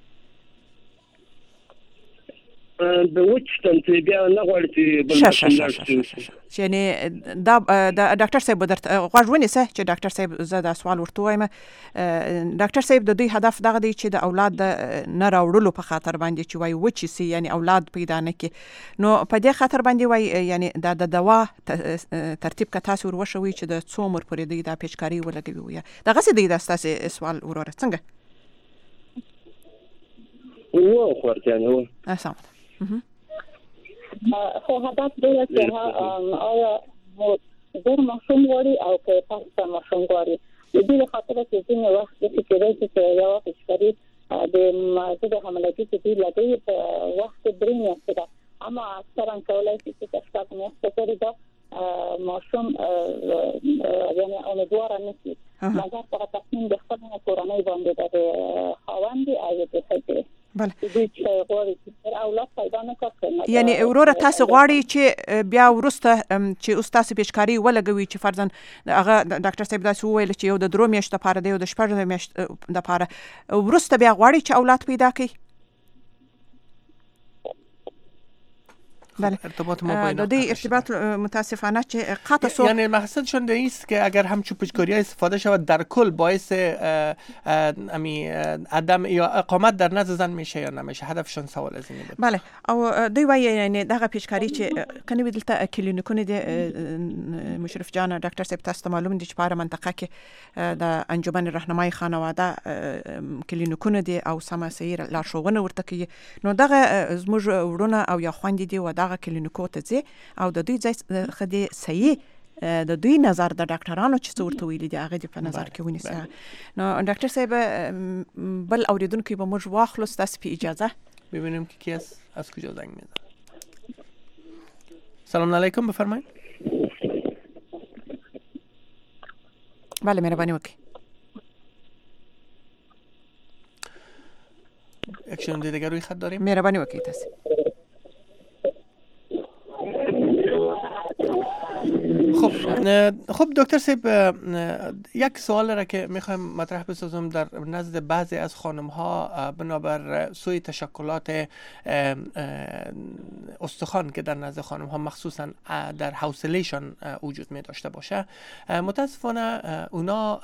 د وچتن چې بیا نه غواړي چې یعنی دا د ډاکټر صاحب درته غوښونی سه چې ډاکټر صاحب زه دا سوال ورته وایم. ډاکټر صاحب د دوی هدف دغه دی چې د اولاد نه راوړلو په خاطر باندې چې وای وچی سي یعنی اولاد پیدا نه کی، نو په دې خاطر باندې وای یعنی د دوا ترتیب کا تاسو وروښوي چې د څو عمر پورې دی د پیچکاری ولګوي یا دغه څه دی د تاسو سوال وروره څنګه و خورته نه اسام خو هدف دی چې آیا زور ماشوم غواړي او که پاسته ماشوم غواړي. د دې خاطر چې ځینې وخت د فکرې چې یو پیچکاری د مازه د حملاتي چې دی لګي په وخت درې میاشتې ده، اما اکثرا کولای شي چې تاسو میاشتې پورې دا ماشوم یعنی امیدوار نشي مګر په تصمیم د خپل کورنۍ باندې د خاوند او د ښځې بله اولاد پیدا نکړي. یعنی وروره تاسو غواړي چې بیا ورسته چې اوس تاسو پیچکاری ولګوي چې فرضاً هغه ډاکټر صاحب داسې وویل چې یو د 3 میاشتو لپاره دی او د 4 میاشتو لپاره ورسته بیا غواړي چې اولاد پیدا کړي. بله ارتباط ما بین دادی ارتباط متاسفانه چه قطع سو یعنی مقصدشون ده است که اگر همچون پیچکاری استفاده شود در کل باعث عدم یا اقامت در نزد زن میشه یا نمیشه. هدفشون سوال از اینه بود. بله او دوی وای یعنی دغه پیچکاری چې کني بدلته کلینیکونه دي مشرف جان ډاکټر صاحب تاسو معلوم دي چې په منطقه کې د انجمن راهنمای خانواده کلینیکونه دي او سم سیر لارښوونه ورته کوي. نو دغه زموږ ورونه او یا خويندې دي و دغه کلینیکو ته ځي او د دوی ځای خدي صحیح د دوی نظر د ډاکټرانو چې څورته ویلي دي هغه په نظر کې ونیسه. نو ډاکټر صاحب بل اوریدونکو به موږ واخلو تاسو په اجازه ببینیم که کی از کجا زنگ میزنه. سلام علیکم بفرمایید. بله مهربانی وکړئ. یک شنونده دیگر روی خط داریم. مهربانی وکړئ تاسو. خب دکتر صاحب یک سوال را که میخوایم مطرح بسازم در نزد بعضی از خانم ها بنابر سوی تشکلات استخوان که در نزد خانم ها مخصوصا در حوصلهشان وجود می داشته باشه، متاسفانه اونا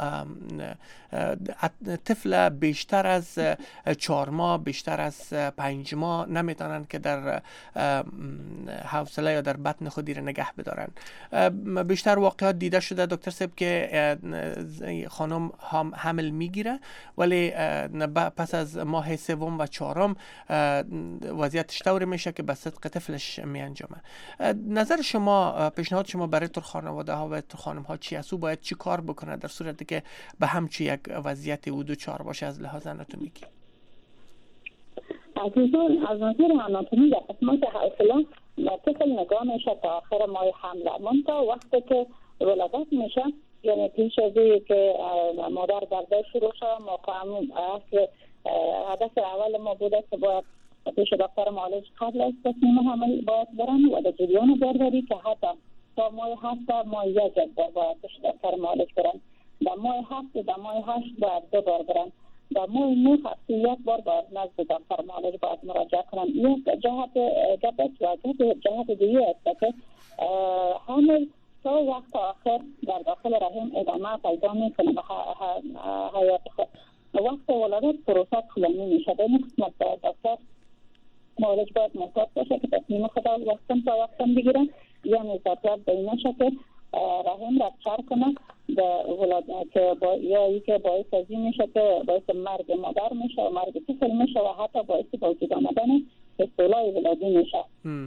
طفل بیشتر از 4 ماه بیشتر از 5 ماه نمیتونن که در حوصله یا در بطن خودی را نگه بدارن. بیشتر واقعات دیده شده دکتر صاحب که خانم حمل میگیره ولی پس از ماه سوم و چهارم وضعیتش طوری میشه که به صدق طفلش میانجامه. نظر شما، پیشنهاد شما برای تر خانواده ها و تر خانم ها چی است؟ او باید چی کار بکنه در صورتی که به همچین یک وضعیت او دوچار باشه از لحاظ آناتومیکی؟ عزیزان، از نظر آناتومی در قسمت حاصله طفل نگاه میشه تا آخر ماه حمل. منتها وقتی که ولادت میشه، یعنی پیش از که مادر درد شروع شد، اصل هدف اول ما بوده که باید پیش دکتر معالج قبل از تصمیم حمل باید برن و در جریان بارداری که حتی تا ماه 7 ماه یک بار باید پیش دکتر معالج برن. در ماه 7 در ماه 8 باید 2 بار برن. در ماه 9 هفته یک بار باید نزد دکتر معالج باید مراجعه کنن. یک جهت گپ و جهت دیگه است که حمل تا وقت آخر در داخل رحم ادامه پیدا میکنه و حیات خود. وقت ولادت پروسه طولانی میشه. در این قسمت دکتر معالج باید محتاط باشه که تصمیم خود وقتاً تا وقتاً بگیرن، یعنی ضرورت به این نشه که رحم رپچر کنه یا ای که باعث از این میشه که باعث مرگ مادر میشه و مرگ طفل میشه و حتی باعث به وجود آمدن استولای ولادی میشه.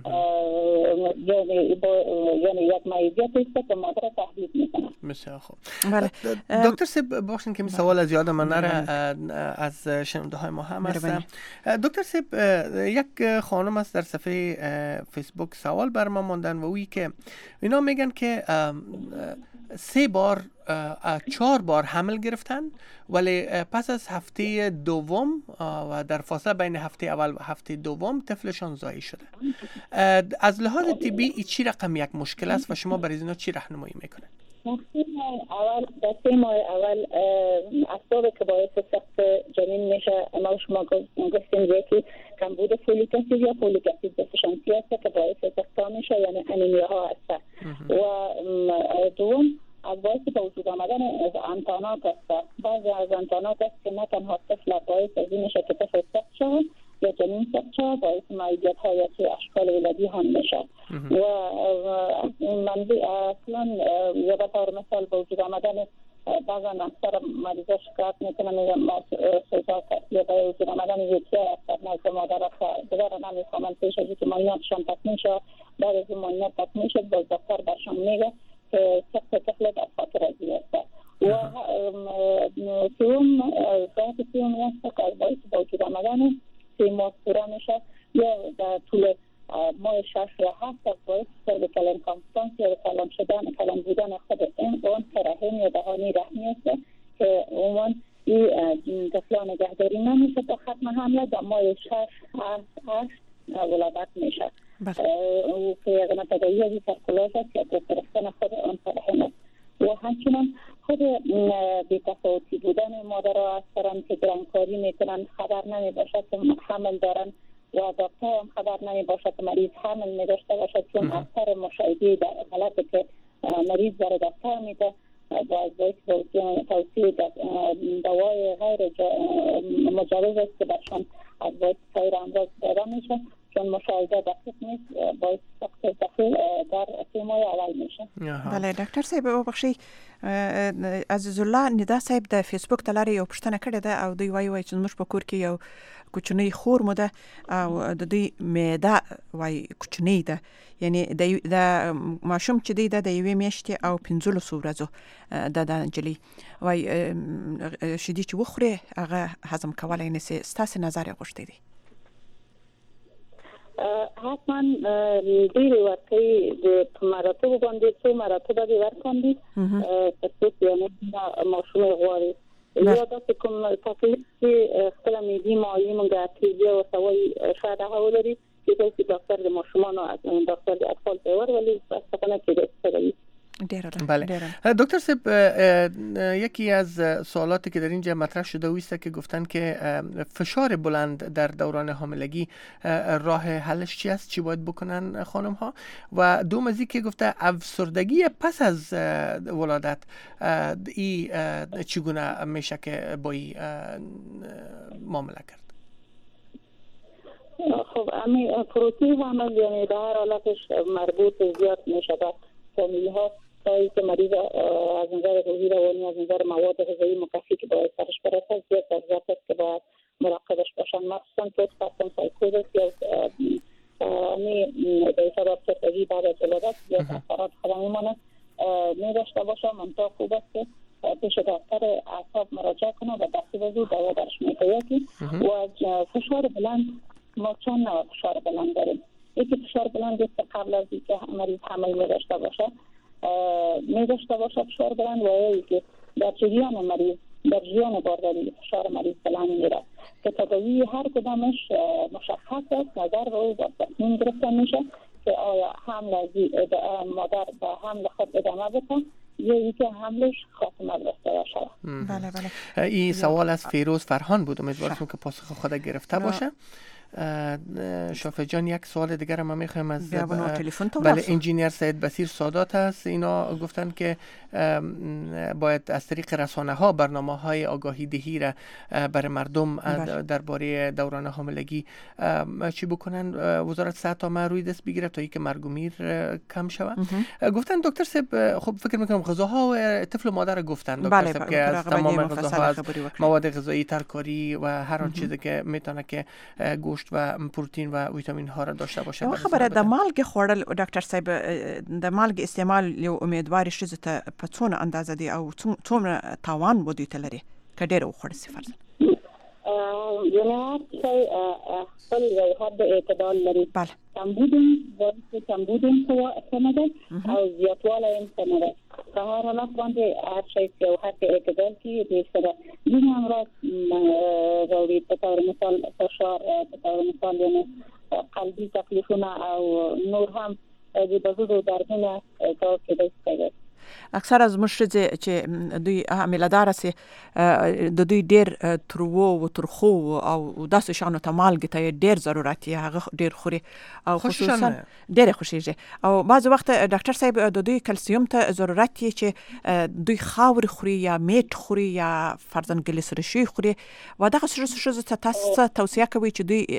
یعنی یک مریضیت است که مادر تهدید میکنه. بسیار خوب. بله. دکتر صاحب بخشین که این سوال از یادم نره از شنونده های ما هم است. دکتر صاحب، یک خانم است در صفحه فیسبوک سوال بر ما ماندن و اویی که اینا میگن که 3 بار 4 بار حمل گرفتن ولی پس از هفته دوم و در فاصله بین هفته اول و هفته دوم طفلشان زایید شده. از لحاظ طبی چی رقم یک مشکل است و شما برای اینا چی راهنمایی میکنه؟ در 3 ماه اول اسبابی که باعث سقط جنین میشه ما شما گفتیم یکی کمبود فولیک اسید یا فولیک اسید دفیشنسی است که باعث سقط میشه، یعنی انیمیا ها است. و دوم از باعث به وجود آمدن انتانات است. بعضی از انتانات است که نه تنها طفل باعث از این میشه که طفل سقط شود یا جنین سقط شود، باعث معیوبیت ها یا اشکال ولادی هم میشه. و منبع اصلا یا به طور مثال به وجود آمدن بعضا اکثر مریضا شکایت میکنن ما سوزا یا به وجود آمدن یکی اکثر نزد مادر است دیگر نمیفهمن پیش از که معایناتشان تکمیل شد. بعد از این معاینات تکمیل شد باز دکتر برشان میگه که سقط طفل در خاطر ازی است. و سوم جهت سوم است که از باعث به وجود آمدن 3 ماه پورا میشه یا در طول ماه 6 و 7 از باعث سرویکال کانستانس یا کلان شدن کلان بودن خود اون رحم یا دهانی رحمی است که عموما این طفلان نگهداری نمیشه تا ختم حمله. در ماه 6 8 ولادت میشه او که یک نتیجه از سرکولاژ است که گسترفتن خود اون رحم است. و همچنان خود بی‌تفاوتی بودن مادرها هستند که گرانکاری میکنن، خبر نمی باشد که حمل دارن و دکتر هم خبر نمی باشد که مریض حمل می داشته باشد، چون اکثر مشاهده در حالتی که مریض برای دکتر میده و از باعث توصیه دوای غیر مجوز است که برشان از باعث سایر امراض داده میشه، چون مشاهده دقیق نیست باعث سقط داخل در 3 ماه اول میشه. بله دکتر صاحب وبخشي عزیز الله ندا صاحب د فیسبوک د لارې یو پوښتنه کړې ده او دوی وایي چې زموږ په کور کې یو کوچنی خور مو ده او د دوی معده وایي کوچنی ده، یعنی د ماشوم چې دی د یوې میاشتې او 15 ورځو د انجلي وایي شیدې چې وخوري هغه هضم کولای نشي. ستاسو نظر یې غوښتي دي؟ حتما ډیری ورکوي د مراتبو باندې څو مراتب دي ورکاندي تاسو یعنی ماشوم غواړي یا د کوم تکلیف چې خپل میدی مالی مونږه اکیږي او سوي شاده هوا لري چې تاسو دکتر د ماشومان او دکتر د اطفال په ور ولی څنګه کېږي. بله دکتر صاحب، یکی از سوالاتی که در اینجا مطرح شده است که گفتن که فشار بلند در دوران حاملگی راه حلش چی است، چی باید بکنن خانم ها، و دوم از این که گفته افسردگی پس از ولادت ای چگونه میشه که با ای معامله کرد؟ خب امی پروتئین حمل یعنی در هر حالتش مربوط زیاد میشه به فامیل ها تا که مریض از نظر روحی روانی از نظر مواد غذایی مکفی که باید سرش برسد زیاد در ضبط است که باید مراقبش باشن، مخصوصا پوست پرسن سایکوزس یا به حساب سرطگی بعد از ولادت یا اثرات خدمی مانه می داشته باشه. منطقه خوب است که پیش دکتر اعصاب مراجعه کنه و دستی وضو دوا برش میتوید و فشار بلند ما چند نوع فشار بلند داریم. یکی فشار بلند است قبل از اینکه مریض حمل می داشته باشه فشار بلند و یکی در جریان مریض در جریان بارداری فشار مریض بلند میره که تداوی هر کدامش مشخص است. نظر رو با تصمیم گرفته میشه که آیا حمل مادر با حمل خود ادامه بده یا اینکه حملش خاتمه رسیده شود. بله بله. این سوال از فیروز فرهان بود، امیدوارم که پاسخ خود گرفته باشه. شافع جان یک سوال دیگر ما میخوایم از بله انجینیر سید بصیر سادات هست. اینا گفتن که باید از طریق رسانه ها برنامه های آگاهی دهی را برای مردم درباره دوران حاملگی چی بکنن، وزارت صحت ما روی دست بگیره تا اینکه مرگ و میر کم شود. گفتن دکتر صاحب خب فکر میکنم غذاها و طفل و مادر گفتن دکتر صاحب که از تمام غذاها از مواد غذایی ترکاری و هر آن چیزی که میتونه که گوشت و پروتئین و ویتامین ها را داشته باشه. یو خبره د مالګ خوړل ډاکټر صاحب د مالګ استعمال یو امیدواري شې ته په څونه اندازه دی او څومره تاوان بودی تلري کډیر وخړ صفر جناب خپل حد اعتدال لري. کمبودن سمده او زیاتواله این سمده که هر حالت بانده هر شایی که حد اعتدال کی بیشتره این امراض روید به طور مثال فشار به طور مثال یعنی قلبی تکلیفونه او نور هم بزرگ و درمینه تا که دسته اکثر از مشرزه چې دوی حامله‌دار سي د دوی ډیر ترو او ترخو او داسې شانو ته مالګ ته ډیر ضرورت یې هغه ډیر خوري او خصوصا ډیر خوشیږي او بعض وخت ډاکټر صاحب د دوی کلسیم ته ضرورت یې چې دوی خاور خوري یا میټ خوري یا فرضاً ګلیسرشي خوري و دغه شرز ته تاسو توصیه کوي چې دوی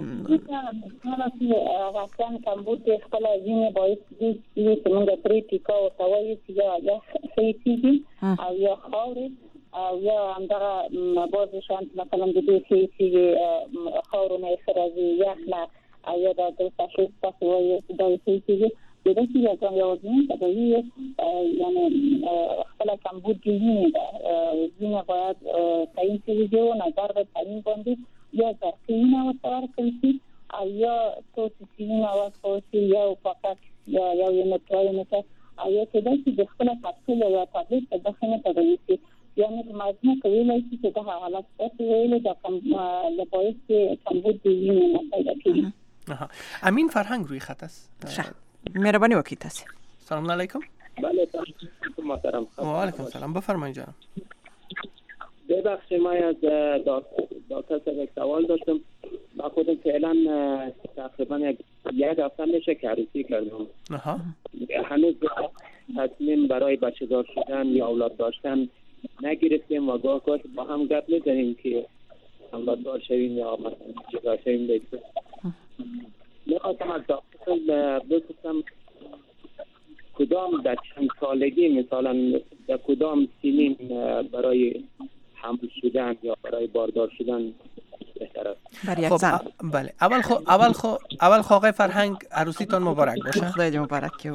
واقعا کمبود خپل ځینې باید دي چې موږ پرې ټیکا او توي یا خیتیگی او یا خاوری او یا همدغه بازشان مثلا د دې خیتیگی خاورو نه فرازی یخنه او یا د تشخیص تاسو د خیتیگی د دې یا کوم یو ځین دا یعنی خپل کمبود دی نه باید تعیین کیږي نظر به تعیین باندې یا ځکه او تر کلسی او یا توصیه او توصیه یا فقط یا یو متوازن آیا که داشتی به خپل کپسول یا تابلت به داخل تدریسی یعنی مجموع کویلای که ده حالت است ویل دا لپایس که کمبود دیگه پیدا کنیم. امین فرهنگ روی خط است. مهربانی وکیل هست. سلام علیکم. بله محترم. و علیکم سلام بفرمایید جناب. ببخشید ما از دکتر صاحب سوال داشتم. با خودم فعلا تقریبا یک هفته میشه که عروسی کردم. هنوز تصمیم برای بچه دار شدن یا اولاد داشتن نگرفتیم و گاه با هم گپ میزنیم که اولاد دار شویم یا مثلا بچه دار شویم بیتیم. میخواستم از دکتر بپرسم کدام در چند سالگی مثلا در کدام سنین برای حمل شدن یا برای باردار شدن بهتر است؟ خب بله اول خو آقای فرهنگ عروسیتون مبارک باشه. خدای مبارک که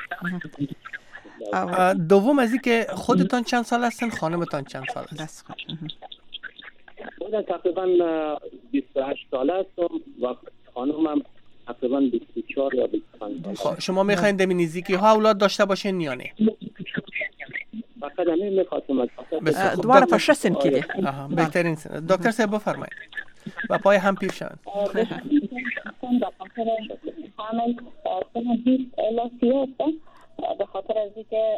دوم از این که خودتان چند سال هستن، خانمتان چند سال است؟ خودم تقریبا 28 ساله هستم و خانمم تقریبا 24 یا 25 ساله. شما میخواین دمی نزدیکی ها اولاد داشته باشین یا نه؟ فقط همین میخواستم از دوباره پشه سن که ده بهترین سن. دکتر صاحب بفرمایید و پای هم پیر شوند. به خاطر از اینکه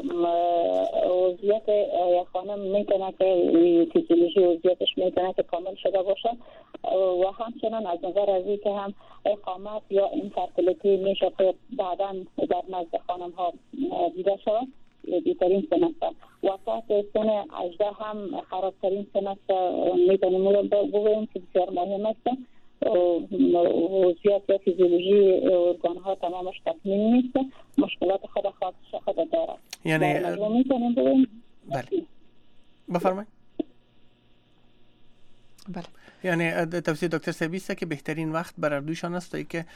وضعیت یک خانم میتونه که فیزیولوژی وضعیتش میتونه که کامل شده باشه و همچنان از نظر از اینکه هم اقامت یا اینفرتیلیتی میشه که بعدا در نزد خانم ها دیده شود بیترین سن است و تحت سن 18 هم خرابترین سن است. میتونیم بگوییم که بسیار مهم است. وضعیت یا فیزیولوژی ارگان ها تمامش تکمیل نیست، مشکلات خود دارد. یعنی بله بفرمایید. بله یعنی توصیه دکتر سیبی است که بهترین وقت برای دویشان است تا که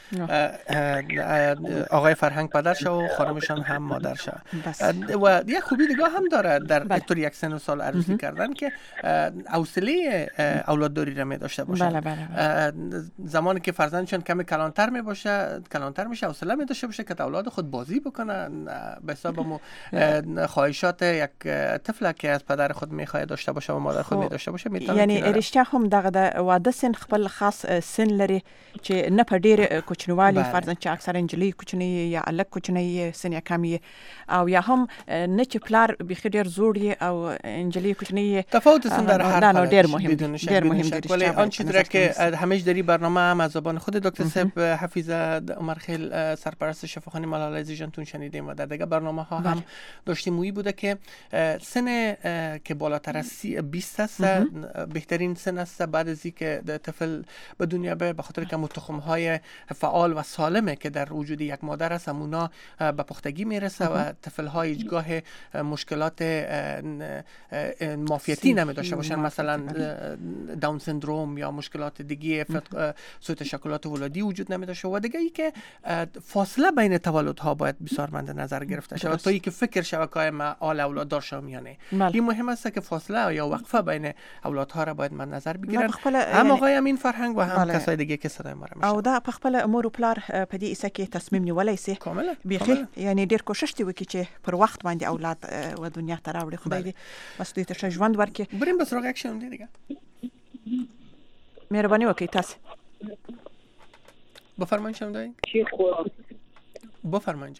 آقای فرهنگ پدر شه و خانمشان هم مادر شه. و یک خوبی دیگه هم داره در طور یک سن و سال عروسی کردن که حوصله اولادداری را می داشته باشن. زمانی که فرزندشان کمی کلانتر می باشه، کلانتر میشه، حوصله می داشته باشه که اولاد خود بازی بکنن به حساب خواهشات یک طفل که از پدر خود میخواد داشته باشه و مادر خود می داشته باشه میتونه. یعنی رشته هم دغه واده سن خپل خاص سن لري چې نه په ډېر کوچنیوالي فرضاً چې اکثر انجلي کوچنی یا الک کوچنی سن کمی او یا هم نه چې پلار بخیر ډېر زوړ او انجلي کوچنی تفاوت سن در هر حالت ډېر مهم دی. ولی آن چیزی که همیشه داری برنامه هم از زبان خود دکتر صاحب حفیظه عمرخیل سرپرست شفاخانه ملال عزیزجانتون شنیدیم و در دیگه برنامه ها هم داشتیم. مویی بوده که سن که بالاتر از 20 است بهترین سن است بعد از اینکه طفل به دنیا بیاید، به خاطر که تخم‌های فعال و سالمه که در وجود یک مادر است اونا به پختگی میرسه و طفل‌ها هیچگاه مشکلات معافیتی نمی‌داشته باشن، مثلا داون سندروم یا مشکلات دیگه سوء تشکلات ولادی وجود نمی‌داشته. و دیگه ای که فاصله بین تولدها باید بسیار مد نظر گرفته شود تا اینکه فکر شبکه‌های آل اولاد دار شامیانه. این مهم است که فاصله یا وقفه بین اولادها را باید مد نظر بگیرن، هم آقای امین فرهنگ و هم کسای دیگه که صدای ما را میشنوند. او دا په خپل امور او پلار په دې ایسه کې تصمیم نیولای سي کاملا یعنی ډیر کوشش دی وکړي چې پر وخت باندې اولاد و دنیا ته راوړي. خدای دې بس دوی ته ژوند ورکړي. بریم به سراغ یک شنونده دیگه. مهرباني وکړئ تاسو بفرمایید شنونده. بفرمایید.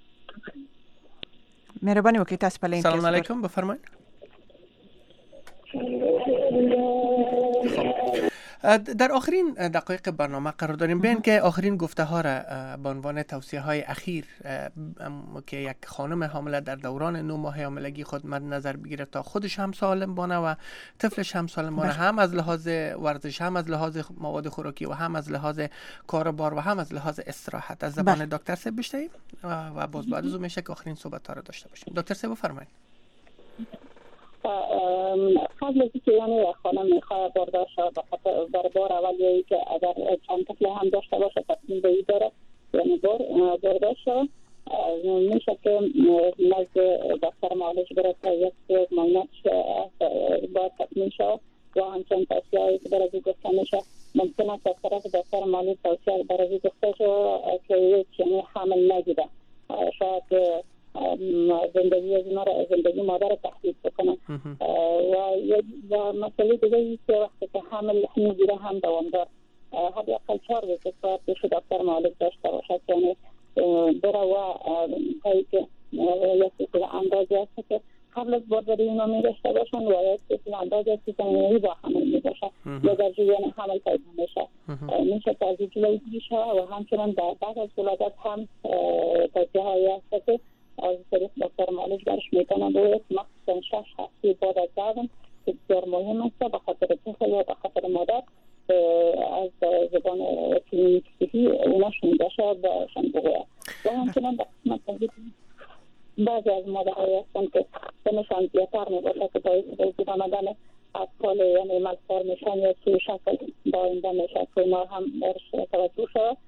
مهرباني وکړئ تاسو په لین کې. سلام علیکم بفرمایید. در آخرین دقایق برنامه قرار داریم. بین که آخرین گفته ها را به عنوان توصیه های اخیر که یک خانم حامله در دوران 9 ماه حاملگی خود مد نظر بگیره تا خودش هم سالم بانه و طفلش هم سالم بانه، هم از لحاظ ورزش، هم از لحاظ مواد خوراکی و هم از لحاظ کار و بار و هم از لحاظ استراحت. از زبان دکتر صاحب بشنویم و باز بعد از اون میشه که آخرین صحبت ها را داشته باشیم. دکتر صاحب بفرمایید. قبل از اینکه یعنی خانم میخواد باردار شد برای بار اولی که اگر چند طفل هم داشته باشه تصمیم به این داره یعنی باردار شد میشه که نزد دکتر معالج برای تا یک ماینت باید تصمیم شد و همچنین توصیه هایی که برای گفته میشه ممکن است از طرف دکتر معالج توصیه برای گفته شد که یک یعنی حمل نگیده، شاید زندگی مادر تهدید بکنه و مسئله دیگه ای که وقتی که حمل میگیره هم دوامدار حداقل 4 روز باید پیش دکتر معالج داشته باشد، یعنی بره و هایی که یک اندازی هست که قبل از بارداری اینا میداشته باشن و یک اندازی هست که زمینی با حمل میباشه یا در جریان حمل پیدا میشه میشه که از جلوی میشه و همچنان بعد از ولادت هم توصیه هایی هست که از طریق دکتر معالج برش میتونم باید مخصوصا 6 هفته بعد از زدن که بسیار مهم است به خاطر طفل و به خاطر مادر از زبان کلینیکی اونا شنیده شد باشن بگوید. و همچنان به قسمت بعضی از مادرهای هستن که سنشان زیادتر میباشه که باید وجود آمدن اطفال یعنی ملکار میشن یا سوی شکل داینده میشه که اینا هم برش توجه شد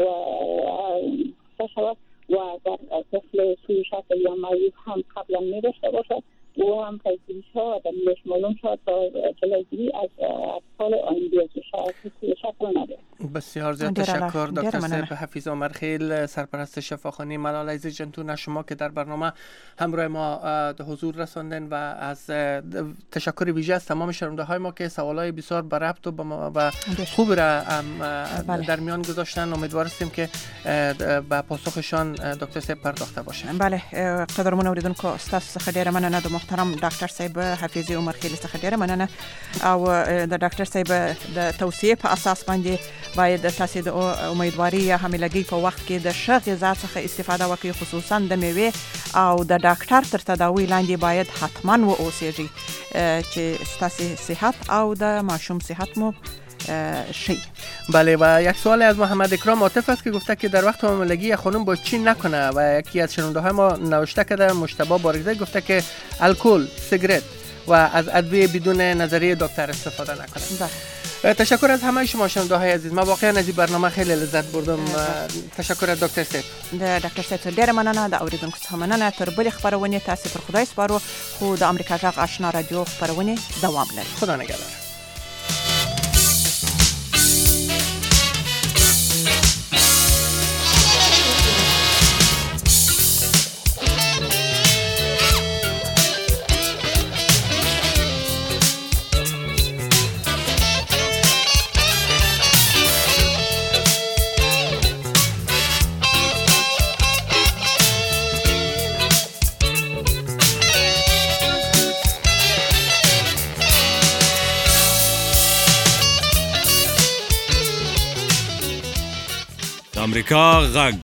و اگر طفل سوی شکل یا مریض هم قبلا میداشته باشد او هم پیگیری شد و دلیلش معلوم شد تا جلوگیری از اطفال آینده از سوی شکل نده. بسیار زیاد تشکر دکتر صاحب حفیظ عمرخیل سرپرست شفاخانه ملال عزیزجانتون شما که در برنامه همراه ما حضور رساندن و از تشکر ویژه از تمام شنونده های ما که سوالای بسیار به ربط و خوب را در میان گذاشتن. امیدوار هستیم که به پاسخشان دکتر صاحب پرداخته باشن. بله قدرمن اوریدونکو تاسو څخه ډیره مننه د محترم ډاکټر صاحب حفیظ عمرخیل څخه ډیره مننه او د ډاکټر صاحب د توصیه په اساس باندې باید تاسو د امیدواري یا حاملګي په وخت کې د ښه غذا څخه استفاده وکړئ، خصوصا د میوې او د ډاکټر تر تداوی لاندې باید حتما و اوسېږئ چې ستاسو صحت او د ماشوم صحت مو شی. بله و یک سوال از محمد اکرام عاطف است که گفته که در وقت حاملگی خانم با چی نکنه و یکی از شنونده‌های ما نوشته کرده مجتبی بارگزی گفته که الکل، سیگرت و از ادویه بدون نظریه دکتر استفاده نکنه. تشکر از همه شما شنونده‌های عزیز. ما واقعا از این برنامه خیلی لذت بردم. تشکر از دکتر سیف. دکتر سیف ډېر مننه. د اوریدونکو څخه مننه. تر بلې خبرونه تاسو پر خدای سپارو. خو د امریکا غږ آشنا رادیو خبرونه دوام لري. خدا نگهدار. امریکا غږ